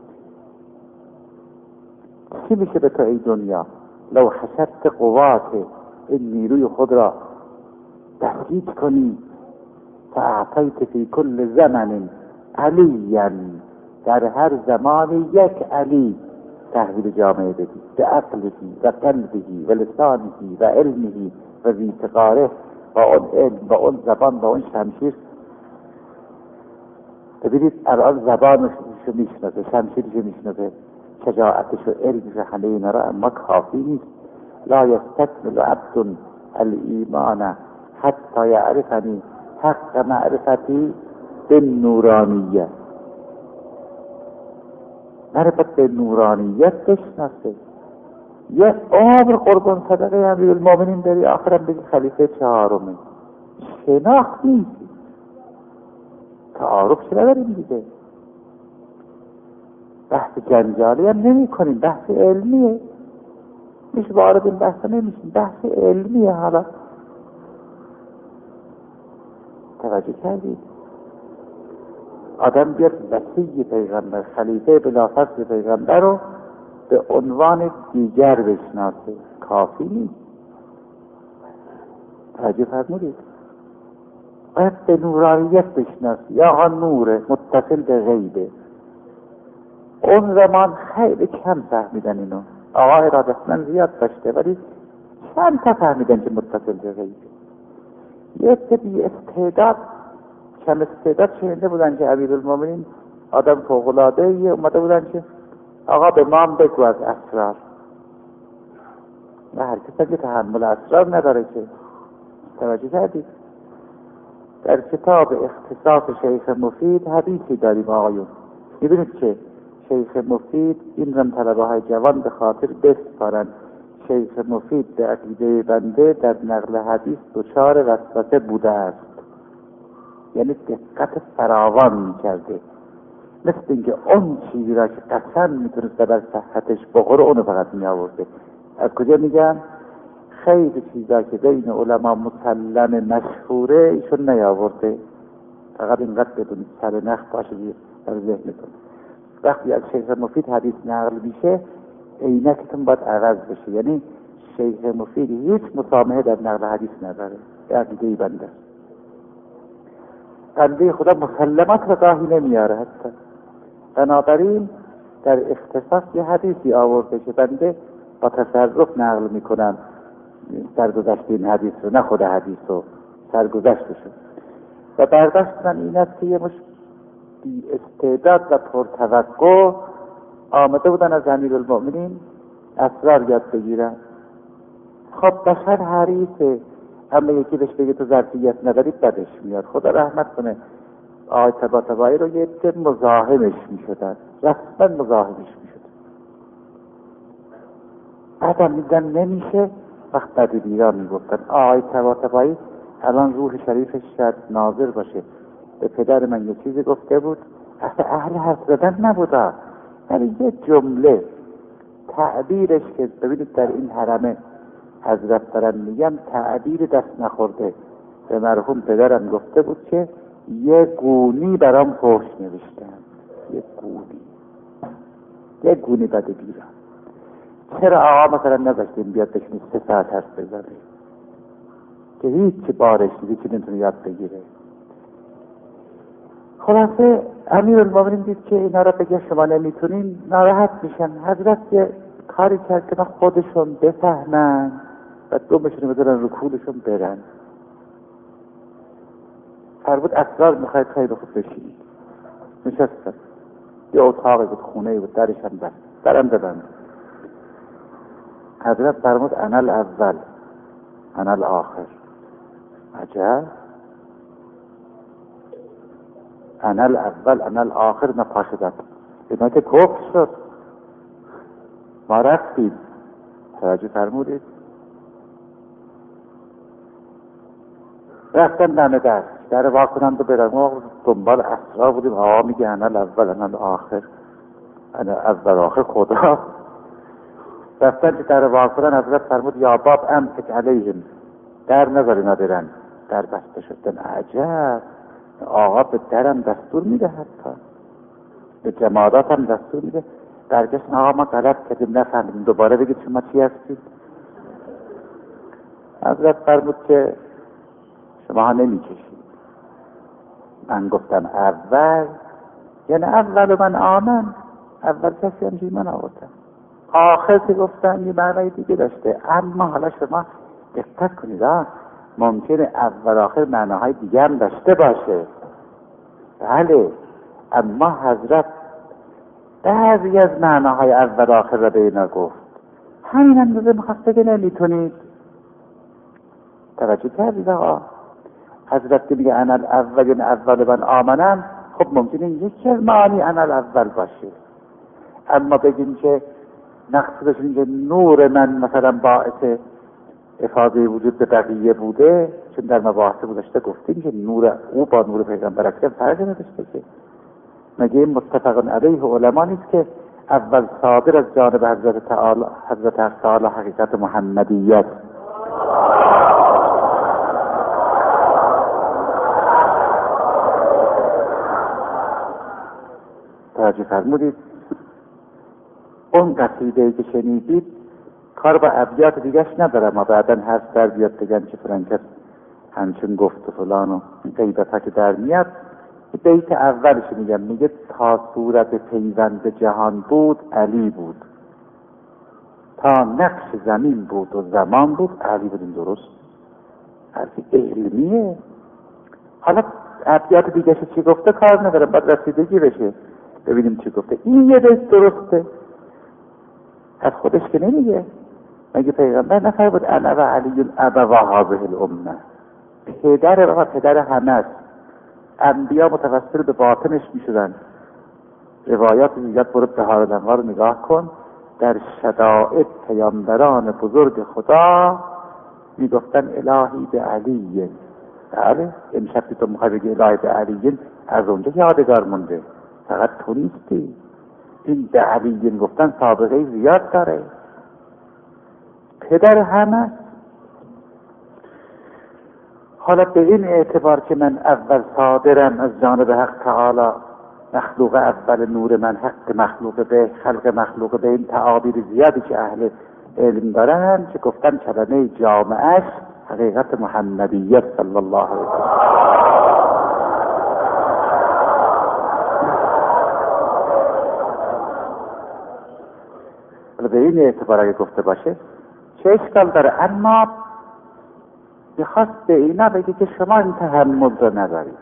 Speaker 1: چی میشه به تو ای دنیا؟ لو حشدت قوات، این نیروی خود را تحقیق کنی، فاعطیت فی کل زمن علیا، در هر زمان یک علی تحویل جامعه بدی، به عقله و قلبه و لسانه و علمه و ذیتقاره، با اون علم، با اون زبان، با اون شمشیر. ببینید الان زبانش رو میشناسه، شمشیرش رو میشناسه، شجاعتش و علمش، همه اینا را، اما کافی نیست. لا یستکمل عبد الایمان حتی یعرفنی حق معرفتی بالنورانیه. معرفت به نورانیت بشناسه. یه عمر قربان صدقه امیرالمؤمنین داری، آخرم بگی خلیفه چهارمه. شناخت نیست، تعارف چه نداریم دیگه. بحث جنجالی هم نمی کنیم، بحث علمیه، میشه وارد این بحث نمیشیم، بحث علمیه. حالا توجه کردید؟ آدم بیاد وصی پیغمبر، خلیفه بلافاصله پیغمبر رو به عنوان دیگر بشناسه، کافی نیست. توجه فرمودید؟ باید به نورانیت بشناسی. یا آقا نوره متصل به غیبه،
Speaker 2: اون زمان خیلی کم فهمیدن اینو. آقا ارادتمند زیاد داشته ولی چند تا فهمیدن که متصل به غیبه. یه عده بی استعداد کم استعداد شنیده بودن که امیرالمومنین آدم فوق‌العاده‌ایه، اومده بودن که آقا به ما هم بگو از اسرار. و هر کسی که تحمل اسرار نداره که. توجه کردید؟ در کتاب اختصاص شیخ مفید حدیثی داریم آقایون. می‌بینید که شیخ مفید این رم طلبه های جوان به خاطر بسپارند. شیخ مفید به عقیده بنده در نقل حدیث دچار وسوسه بوده است، یعنی دقت فراوان می‌کرده، مثل اینکه اون چیزی را که قسم میتونست در صحتش بخوره اونو فقط میآورده. از کجا میگم؟ خیلی چیزا که بین علما مسلم مشهوره ایشون نیاورده، فقط اینقدر بدونید سر نخ باشه در ذهنتون. وقتی از شیخ مفید حدیث نقل میشه عینکتون باید عوض بشه، یعنی شیخ مفید هیچ مسامحه در نقل حدیث نداره. به عقیده بنده بنده خدا مسلمات را گاهی نمیاره حتی. بنابراین در اختصاص یه حدیثی آورده که بنده با تصرف نقل میکنم سرگذشت این حدیث رو، نه خود حدیث رو، سرگذشتشو. و برداشت من این است که یه مش بی استعداد و پرتوقع آمده بودن از امیرالمومنین اسرار یاد بگیرن. خب بشر حریصه، اما یکی بهش بگه تو ظرفیت نداری بدش میاد. خدا رحمت کنه آقای طباطبایی رو یه عده مزاحمش میشدن، رسما مزاحمش میشدن. بعدم میدن نمیشه، وقت بعد بیران میگفتن آقای طباطبایی الان روح شریفش شاید ناظر باشه، به پدر من یه چیزی گفته بود، اصلا اهل حرف زدن نبوده، یعنی یه جمله تعبیرش که ببینید در این حرمه حضرت دارن میگن تعبیر دست نخورده. به مرحوم پدرم گفته بود که یه گونی برام فحش نوشتن، یه گونی یه گونی بده بیرم. چرا آقا مثلا نذاشتیم بیاد بشنید سه ساعت حرف بزنه که هیچ بارش دیگه چی نمیتونه یاد بگیره. خلاصه امیرالمومنین دید که اینا را بگه شما نمیتونین ناراحت میشن. حضرت یه کاری کرد که خودشون بفهمن و دومشون بذارن رو کولشون برن. فرمود اسرار میخواید خیلی خوب بشینید. نشستن، یه اتاقی بود، خونه بود، درش هم بند، درم ببند. حضرت فرمود انا الاول انا الاخر. عجب، انا الاول انا الاخر نپاشدن. اینا که کفر شد، ما رفتیم. توجه فرمودید؟ رفتن دمه در در واکنند و برن. ما دنبال اسرار بودیم. آقا میگه انا الاول انا الاخر، انا اول آخر خدا. رفتن که در واکنند، حضرت فرمود یا باب امسک علیهم، در نظر اینا برن. در بسته شدن. عجب، آقا به درم دستور میده، حتی به جماعات هم دستور میده. برگشتن آقا ما غلط کردیم نفهمیدیم، دوباره بگید شما چی هستید. حضرت فرمود که شما ها نمیکشید. من گفتم اول، یعنی اول من آمن، اول کسی هم ایمان آوردن. آخر که گفتم یه معنی دیگه داشته. اما حالا شما دقت کنید، آه ممکنه اول آخر معناهای دیگه هم داشته باشه. بله، اما حضرت بعضی از معناهای اول آخر را به اینا گفت. همین اندازه میخواست بگه نمیتونید. توجه کردید آقا؟ حضرت که میگه انا الاول، یعنی اول من آمنم، خب ممکنه یکی از معانی انا الاول باشه. اما بگیم که مقصودش اینکه نور من مثلا باعث افاضه وجود به بقیه بوده، چون در مباحث گذشته گفتیم که نور او با نور پیغمبر اکرم فرق نداشته که. مگه این متفق علیه علما نیست که اول صادر از جانب حضرت تعالی، حضرت تعالی حقیقت محمدیت. توجه فرمودید؟ اون قصیده‌ای که شنیدید کار با ابیات دیگهش نداره، ما بعدن حرف در بیاد بگن که فلان کس همچون گفت و فلان و غیبت ها که در میاد، بیت اولش میگم، میگه تا صورت پیوند جهان بود علی بود، تا نقش زمین بود و زمان بود علی بود. این درست از علمیه. حالا ابیات دیگه چی گفته کار نداره، باید رسیدگی بشه ببینیم چی گفته. این یه بیت درسته از خودش که نمیگه. مگه پیغمبر نفر بود انا و علی ابوا هذه الامه؟ پدر و پدر همه است. انبیا متوسل به باطنش میشدن. روایات زیاد برد بهار الانوار رو نگاه کن، در شدائد پیامبران بزرگ خدا میگفتن الهی به علی. بله امشب که تو میخوای بگی الهی به علی، از اونجا یادگار مونده، فقط تو نیستی. این به علی گفتن سابقه زیاد داره، پدر همه. حالا به این اعتبار که من اول صادرم از جانب حق تعالی، مخلوق اول نور من، حق مخلوق به، خلق مخلوق به، این تعابیر زیادی که اهل علم دارن که گفتن کلمه جامعش حقیقت محمدیت صلی الله علیه وسلم. به این اعتبار اگه گفته باشه چه اشکال داره؟ اما میخواست به اینا بگه که شما این تحمل رو ندارید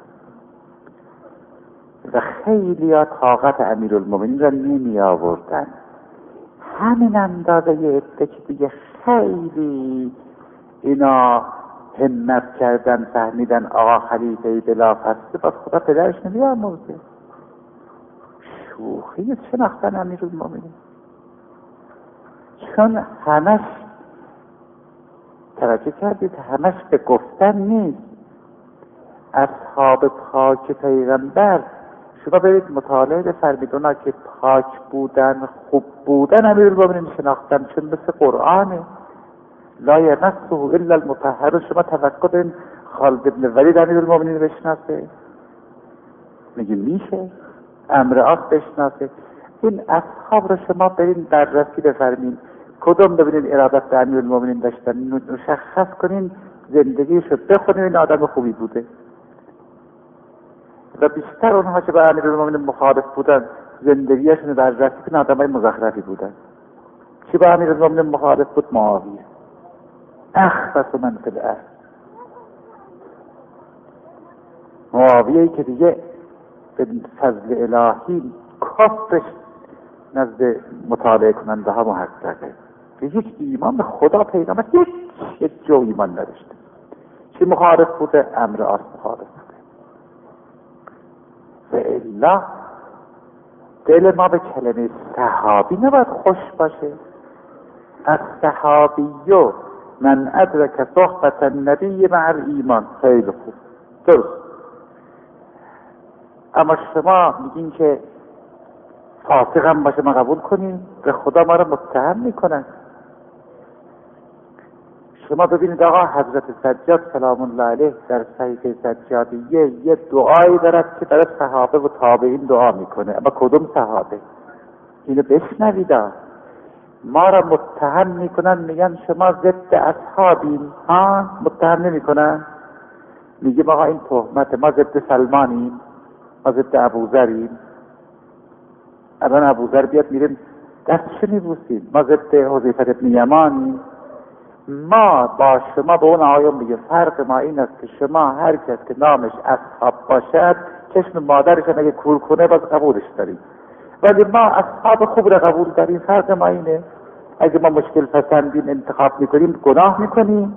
Speaker 2: و خیلی ها طاقت امیرالمومنین را نمی آوردن. همین اندازه یه عده که دیگه خیلی اینا همت کردن، فهمیدن آقا خلیفه بلا فسته، باز خدا پدرش نمی آموزه. شوخی شناختن امیرالمومنین، چون همش توجه کردید همش به گفتن نیست. اصحاب پاک پیغمبر شما برید مطالعه بفرمید، اونا که پاک بودن، خوب بودن، امیرالمومنین شناختن، چون مثل قرآنه لا یمسه الا المطهرون. شما توقع دارین خالد ابن ولید امیرالمومنین بشناسه؟ میگه میشه. امر آس بشناسه؟ این اصحاب رو شما برین بررسی بفرمین، کدوم ببینید ارادت به امیرالمومنین داشتن، مشخص کنین زندگیشو بخونین این آدم خوبی بوده. و بیشتر اونها که به امیرالمومنین مخالف بودن زندگیشون بررسی کنین آدمای مزخرفی بودن. کی به امیرالمومنین مخالف بود؟ معاویه، اخبث من فی الارض. معاویه‌ای که دیگه به فضل الهی کفرش نزد مطالعه کننده ها محققه، که هیچ ایمان به خدا پیغمبر یک یک جو ایمان نداشته. چی مخالف بوده؟ امر آس مخالف بوده. و الا دل ما به کلمه صحابی نباید خوش باشه. از صحابیو من ادرک صحبت النبی مع الایمان. خیلی خوب، درست. اما شما میگین که فاسق هم باشه ما قبول کنیم؟ به خدا ما رو متهم میکنن. شما ببینید آقا حضرت سجاد سلام الله علیه در صحیفه سجادیه یه دعایی دارد که برای صحابه و تابعین دعا میکنه. اما کدوم صحابه؟ اینو بشنوید. ما را متهم میکنن، میگن شما ضد اصحابین. ها متهم نمیکنن؟ میگیم آقا این تهمت، ما ضد سلمانیم، ما ضد ابوذریم. الان ابوذر بیاد میریم دستشو میبوسیم. ما ضد حذیفه ابن یمانیم. ما با شما به اون آیون میگه فرق ما این است که شما هر کس که نامش اصحاب باشد چشم مادرش اگه کور کنه باز قبولش داریم، ولی ما اصحاب خوب را قبول داریم. فرق ما اینه. اگه ما مشکل پسندین انتخاب میکنیم گناه میکنیم.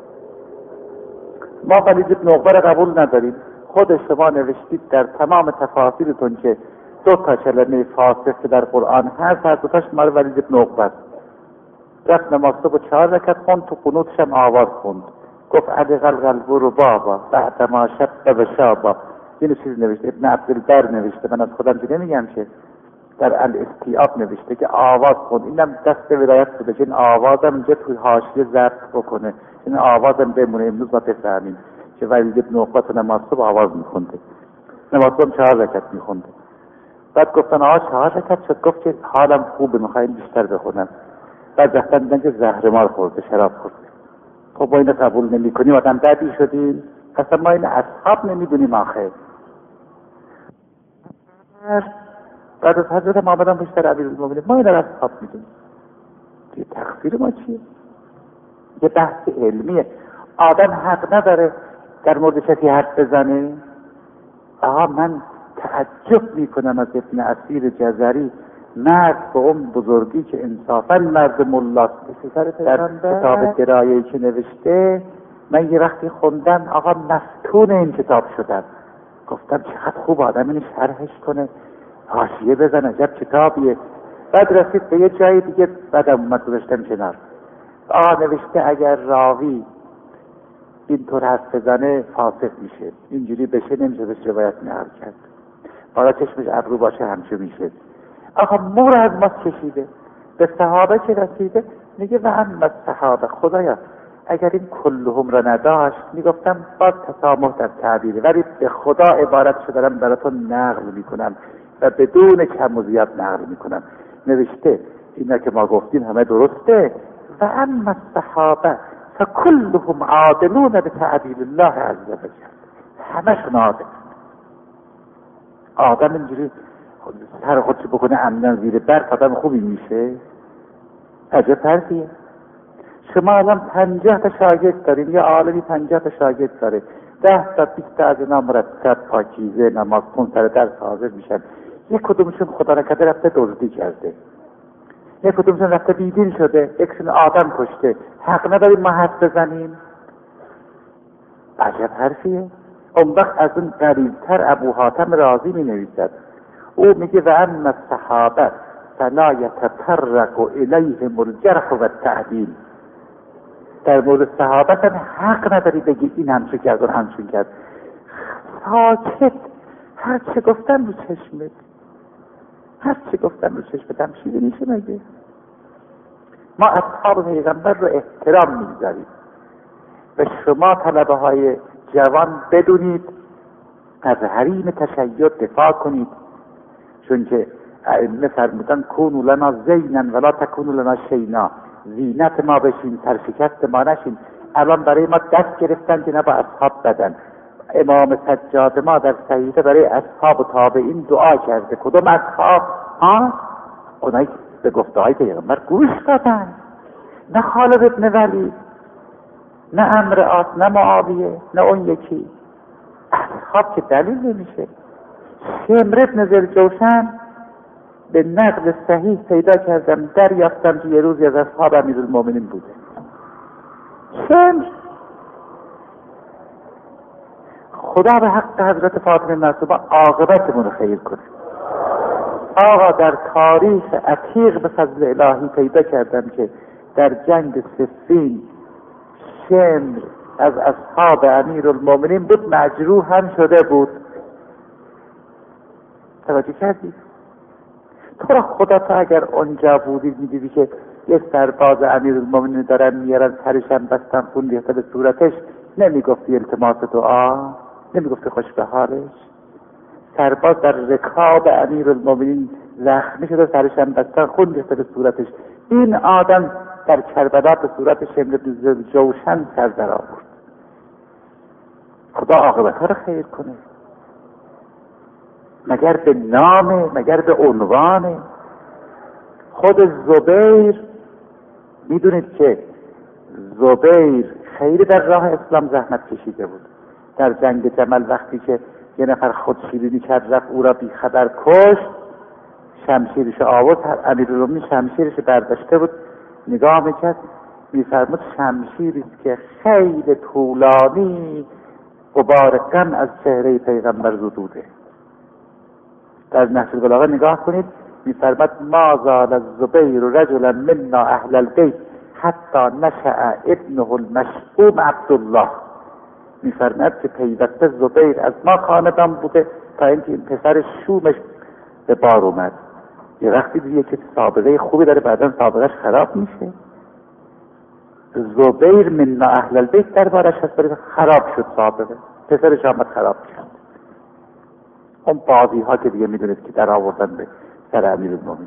Speaker 2: ما ولید ابن عقبه را قبول نداریم. خود شما نوشتید در تمام تفاسیرتون که دو تا کلمه فاسق که در قرآن هست، هر دو تاش مال ولید ابن عقبه است. رفت نماز صبح چهار رکعت خوند، تو قنوتش هم آواز خوند، گفت عدق القلب ربابا بعد ما شب و شابا. اینو چیز نوشته ابن عبدالبر نوشته، من از خودم که نمیگم که، در الاستیاب نوشته که آواز خوند. اینم دست ولایت بوده که این آوازم اینجا توی حاشیه ضبط بکنه، این آوازم بمونه. امروز ما بفهمیم که ولید ابن عقبه تو نماز صبح آواز میخونده، نماز صبح چهار رکعت میخونده. بعد گفتن آقا چهار رکعت شد، گفت که حالم خوبه میخوایم بیشتر بخونم. بعد رفتن دیدن که زهرمار خورده، شراب خورده. خب ما اینو قبول نمی کنیم، آدم بدی شدیم. اصلا ما این اصحاب نمیدونیم آخه. بعد از حضرت محمد هم بیشتر امیرالمومنین. ما این را اصحاب میدونیم. یه تقصیر ما چیه؟ یه بحث علمیه. آدم حق نداره در مورد کسی حرف بزنه. آها من تعجب میکنم از ابن اسیر جزری، مرد به اون بزرگی که انصافا مرد ملاست، در کتاب درایه‌ای که نوشته من یه وقتی خوندم آقا مفتون این کتاب شدم، گفتم چقدر خوب آدم اینو شرحش کنه، حاشیه بزن، عجب کتابیه. بعد رسید به یه جای دیگه، بعدم اومد گذاشتم کنار. آقا نوشته اگر راوی اینطور حرف بزنه فاسق میشه، اینجوری بشه نمیشه بهش روایت نقل کرد، حالا چشمش ابرو باشه همچه میشه. آقا مور از ما کشیده، به صحابه که رسیده میگه و اما صحابه، خدایا اگر این کلهم را نداشت میگفتم باز تسامح در تعبیره، ولی به خدا عبارت شده دارم براتون نقل میکنم و بدون کم و زیاد نقل میکنم. نوشته اینا که ما گفتیم همه درسته، و اما صحابه فکلهم عادلون به تعبیر الله عز و جل، همشون عادل. آدم اینجوری سر خودش بکنه عمدن زیر برف آدم خوبی میشه؟ عجب فرقیه. شما الان پنجاه تا شاگرد داریم، یا عالمی پنجاه تا شاگرد داره، ده تا بیست تا از اینا مرتب پاکیزه نماز خون سر درس حاضر میشن، یک کدومشون خدا نکرده رفته دزدی کرده، یک کدومشون رفته بیدین شده، یکشون آدم کشته، حق نداریم ما حرف بزنیم؟ عجب حرفیه. اون وقت از اون قریبتر ابو حاتم رازی می نویسد، او میگه و اما الصحابه فلا یتطرق الیهم الجرح و التعدیل، در مورد صحابه حق نداری بگی این همچه کرد و همچون کرد، ساکت، هر چه گفتن رو چشمت، هر چه گفتن رو چشمت هم شیده میشه مگه؟ ما اصحاب پیغمبر رو احترام میگذاریم. و شما طلبه های جوان بدونید از حریم تشیع دفاع کنید، چون که ائمه فرمودن کونوا لنا زینا ولا تکونوا لنا شینا، زینت ما بشین سرشکست ما نشین. الان برای ما دست گرفتن که نه با اصحاب بدن. امام سجاد ما در صحیفه برای اصحاب و تابعین دعا کرده. کدوم اصحاب؟ ها؟ اونایی به گفته های پیغمبر گوش دادن، نه خالد ابن ولید، نه عمرو عاص، نه معاویه، نه اون یکی. اصحاب که دلیل نمیشه. شمر ابن ذوالجوشن به نقل صحیح پیدا کردم، دریافتم که یه روزی از اصحاب امیرالمومنین بوده. شمر خدا به حق حضرت فاطمه معصومه عاقبتمون خیر کنه. آقا در تاریخ عتیق به فضل الهی پیدا کردم که در جنگ صفین شمر از اصحاب امیرالمومنین بود، مجروح هم شده بود. توجه کردی؟ تو را خدا تا اگر اونجا بودی میدیدی که یک سرباز امیرالمومنین دارن میارن سرشن بستن خون ریخته به صورتش، نمیگفتی التماس دعا؟ نمیگفتی خوش به حالش؟ سرباز در رکاب امیرالمومنین زخمی شده سرشن بستن خون ریخته به صورتش، این آدم در کربلا به صورت شمر بن ذوالجوشن سر در آورد. خدا عاقبت ها رو خیر کنه. مگر به نام، مگر به عنوان. خود زبیر، میدونید که زبیر خیلی در راه اسلام زحمت کشیده بود. در جنگ جمل وقتی که یه نفر خود شیرینی کرد رفت او را بی خبر کشت، شمشیرش آورد، امیرالمومنین شمشیرش برداشته بود، نگاه میکرد، میفرمود شمشیریست که خیلی طولانی غبار غم از چهره پیغمبر زدوده. در نهج البلاغه نگاه کنید، میفرماد ما زال الزبیر رجلا منا اهل البیت حتی نشأ ابنه المشؤوم عبدالله. میفرماد که پیوسته زبیر از ما خاندان بوده تا اینکه این پسر شومش به بار اومد. یه وقتی دیگه که سابقه خوبی داره بعدا سابقهش خراب میشه. زبیر منا اهل البیت در بارش هست، برای خراب شد سابقه، پسرش آمد خراب کرد. اون بازی ها که دیگه میدونید که در آوردن به سر امیرالمومنین.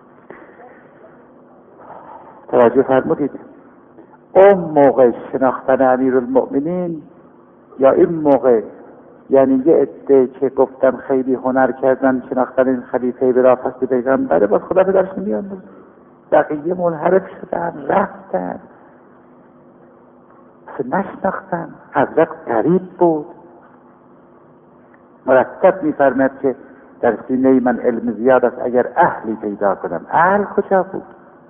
Speaker 2: توجه فرمودید؟ اون موقع شناختن امیرالمومنین یا این موقع یعنی یه عده که گفتن خیلی هنر کردن شناختن این خلیفه بلافاصله پیغمبره، باز خدا پدرش نمی‌آموزه. بقیه منحرف شدن، رفتن، نشناختن. حضرت غریب بود، مرتب می‌فرماید که در سینه من علم زیاد است اگر اهلی پیدا کنم. اهل کجا بود؟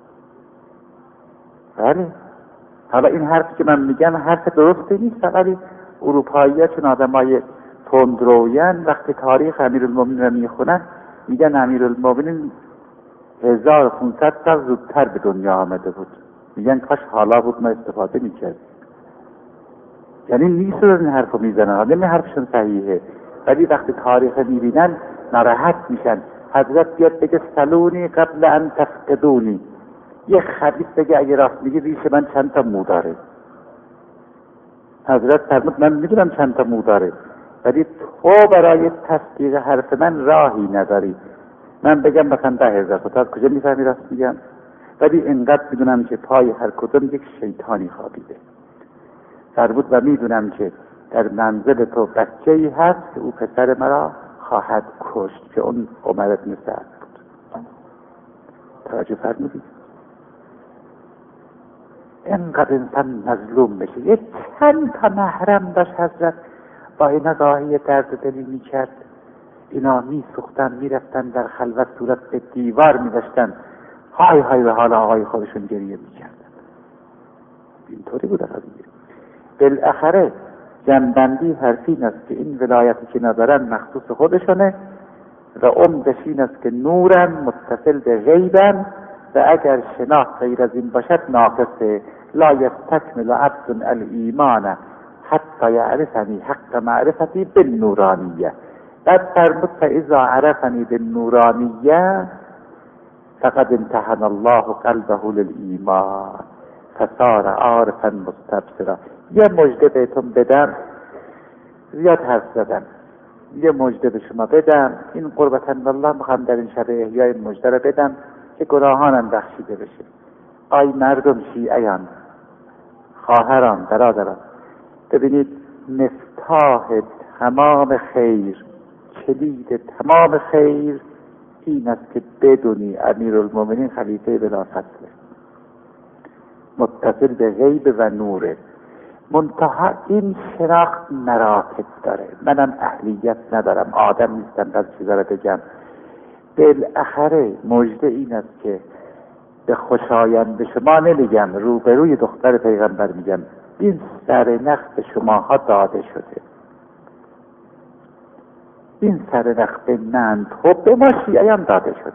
Speaker 2: بله، حالا این حرفی که من میگم حرف درستی نیست، ولی اروپایی‌ها چون آدمای تندروین وقتی تاریخ امیرالمومنین رو میخونن میگن امیرالمومنین هزار و پانصد سال زودتر به دنیا آمده بود. میگن کاش حالا بود ما استفاده میکردیم. یعنی نیست این حرف رو میزنن، آدم حرفشون صحیحه، ولی وقتی تاریخ میبینن ناراحت میشن. حضرت بیاد بگه سلونی قبل ان تفقدونی، یه خبیث بگه اگه راست میگه ریش من چند تا مو داره. حضرت فرمود من میدونم چند تا مو داره، ولی تو برای تصدیق حرف من راهی نداری. من بگم مثلا ده هزار تا، از کجا میفهمی راست میگم؟ ولی اینقدر میدونم که پای هر کدوم یک شیطانی خوابیده. فرمود و میدونم که در منزل تو بچه‌ای هست که او پسر مرا خواهد کشت، که اون عمر بن سعد بود. توجه فرمودید؟ اینقدر انسان مظلوم بشه. یه چند تا محرم داشت حضرت، با اینا راهی درد دلی میکرد، اینا میسوختن، میرفتن در خلوت صورت به دیوار میداشتن، های های به حال آقای خودشون گریه میکردن. اینطوری بود قضیه. بالاخره جنبندی حرفی این است که این ولایتی که ندارن مخصوص خودشونه و عمدش این است که نورن متصل به غیبن و اگر شناخت غیر از این باشد ناقصه. لا یستکمل عبد الایمان حتی یعرفنی حق معرفتی بالنورانیه. بعد فرمود فاذا عرفنی بالنورانیه فقد امتحن الله قلبه للایمان فصار عارفا مستبصرا. یه مژده بهتون بدم، زیاد حرف زدم، یه مژده به شما بدم، این قربتا بالله میخوام در این شب احیای مژده رو بدم که گناهانم بخشیده بشه. آی مردم شیعیان، خواهران، برادران، ببینید مفتاح تمام خیر، کلید تمام خیر این است که بدونی امیرالمومنین خلیفه بلافاصله، متصل به غیب و نوره. منتها این شناخت مراتب داره. منم اهلیت ندارم، آدم نیستم از چیزا رو بگم. بالاخره مژده این است که به خوشایند به شما نمیگم، روبروی دختر پیغمبر میگم، این سرنخ به شماها داده شده. این سرنخ به من تو به ما شیعیان داده شده.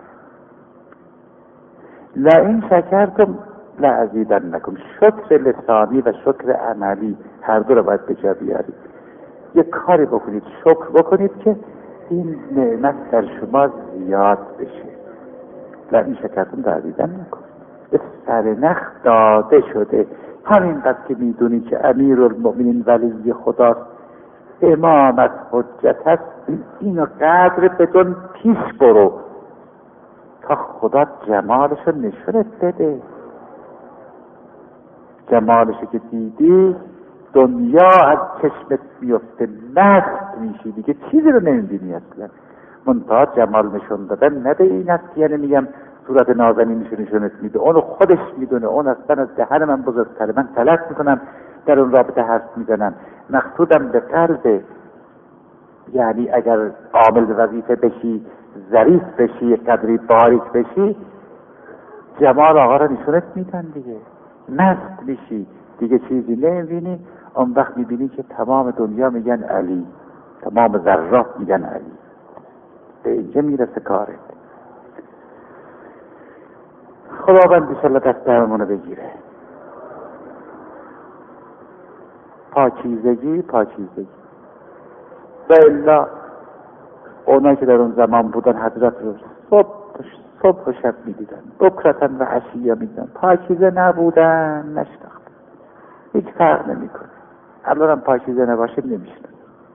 Speaker 2: لئن شکرتم لازیدنکم. شکر لسانی و شکر عملی هر دو رو باید به جا بیارید. یک کاری بکنید، شکر بکنید که این نعمت در شما زیاد بشه. لئن شکرتم لازیدنکم. به سرنخ داده شده. همینقدر که میدونی که امیرالمومنین ولی خداست، امامت حجت هست، اینو قدر بدون پیش برو تا خدا جمالشو نشونت بده. جمالشو که دیدی دنیا از چشمت میفته، مست میشی، دیگه چیزی رو نمیبینی اصلا. منتها جمال نشون دادن نه به این است که یعنی میگم صورت نازنینشو نشونت میده، اونو خودش میدونه، اون اصلا از دهن من بزرگتره، من غلط میکنم در اون رابطه حرف میزنم. مقصودم به قلبه. یعنی اگر عامل به وظیفه بشی، ظریف بشی، قدری باریک بشی، جمال آقا را نشونت میدن دیگه، مست میشی، دیگه چیزی نمیبینی. اون وقت میبینی که تمام دنیا میگن علی، تمام ذرات میگن علی. به اینجا میرسه کاره. خداوند انشالله دست همونو بگیره. پاکیزگی پاکیزگی و الا اونایی که در اون زمان بودن حضرت رو صبح صبح و شب میدیدن، بکرتن و عشیه میدیدن، پاکیزه نبودن، نشناختن، هیچ فرق نمیکنه. الان هم پاکیزه نباشه نمیشنن.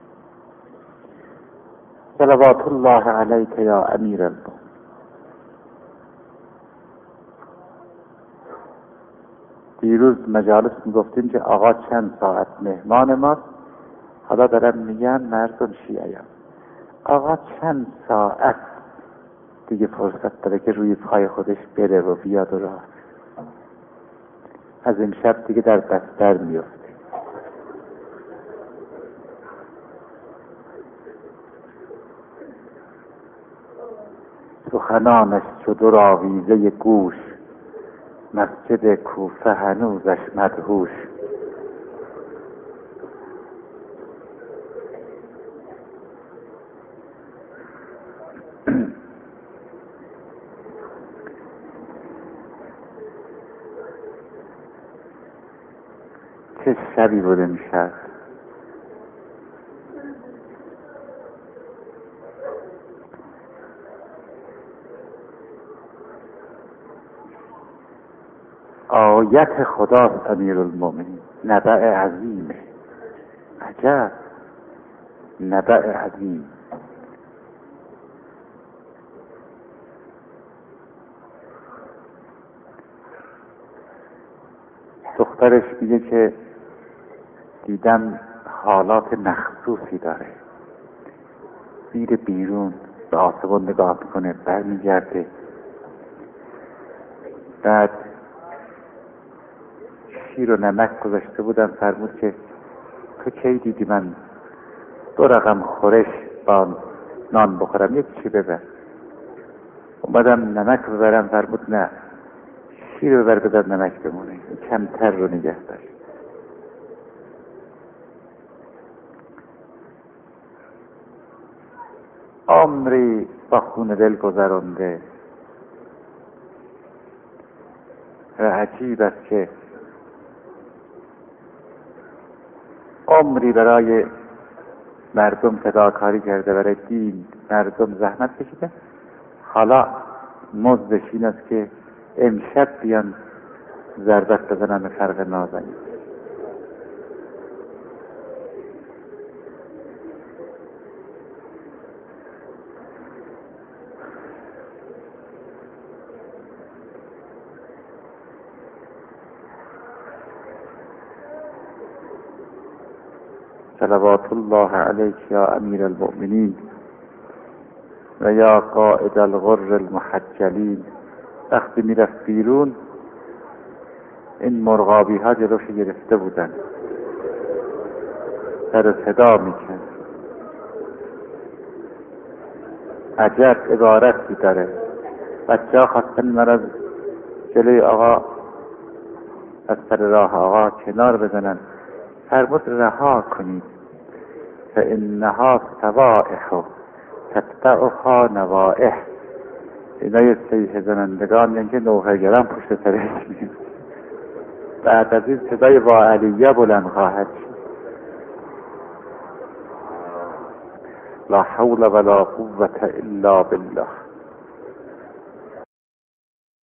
Speaker 2: صلوات الله علیک یا امیر المومنین. دیروز مجالس میگفتیم که آقا چند ساعت مهمان ماست، حالا دارن میگن مردم شیعیان. آقا چند ساعت دیگه فرصت داره که روی پای خودش بره و بیاد و راه. از این شب دیگه در بستر میفته. سخنانش چو دو آویزه گوش، مسجد کوفه هنوزش مدهوش. چه شبی بوده میشد. آیت خداست امیرالمومنین، نبأ عظیمه. عجب نبأ عظیم. دخترش میگه که دیدم حالات مخصوصی داره. میره بیرون به آسمان نگاه میکنه، برمیگرده. بعد شیر و نمک گذاشته بودم، فرمود که تو کی دیدی من دو رقم خورش با نان بخورم؟ یک چی ببر. اومدم نمک ببرم، فرمود نه، شیر ببر بذار نمک بمونه، کمتر رو نگه دار. عمری با خون دل گذرانده و عجیب است که عمری برای مردم فداکاری کرده، برای دین مردم زحمت کشیده. حالا مزدش این است که امشب بیان ضربت بزنن به فرق نازنین. صلوات الله علیک یا امیر المؤمنین و یا قائد الغر المحجلین. وقتی میرفت بیرون این مرغابی ها جلوش گرفته بودن، سر صدا میکن. عجب عبارتی داره. بچه ها خواستن مرا جلوی آقا از سر راه آقا کنار بزنن، فرمود رها کنید، فانها صوائح تتبعها نوائح. اینا یه صیحه زنندگان، یعنی که نوحه‌گران پشت سرش میاد. بعد از این صدای با علیه بلند خواهد شد. لا حول ولا قوة الا بالله.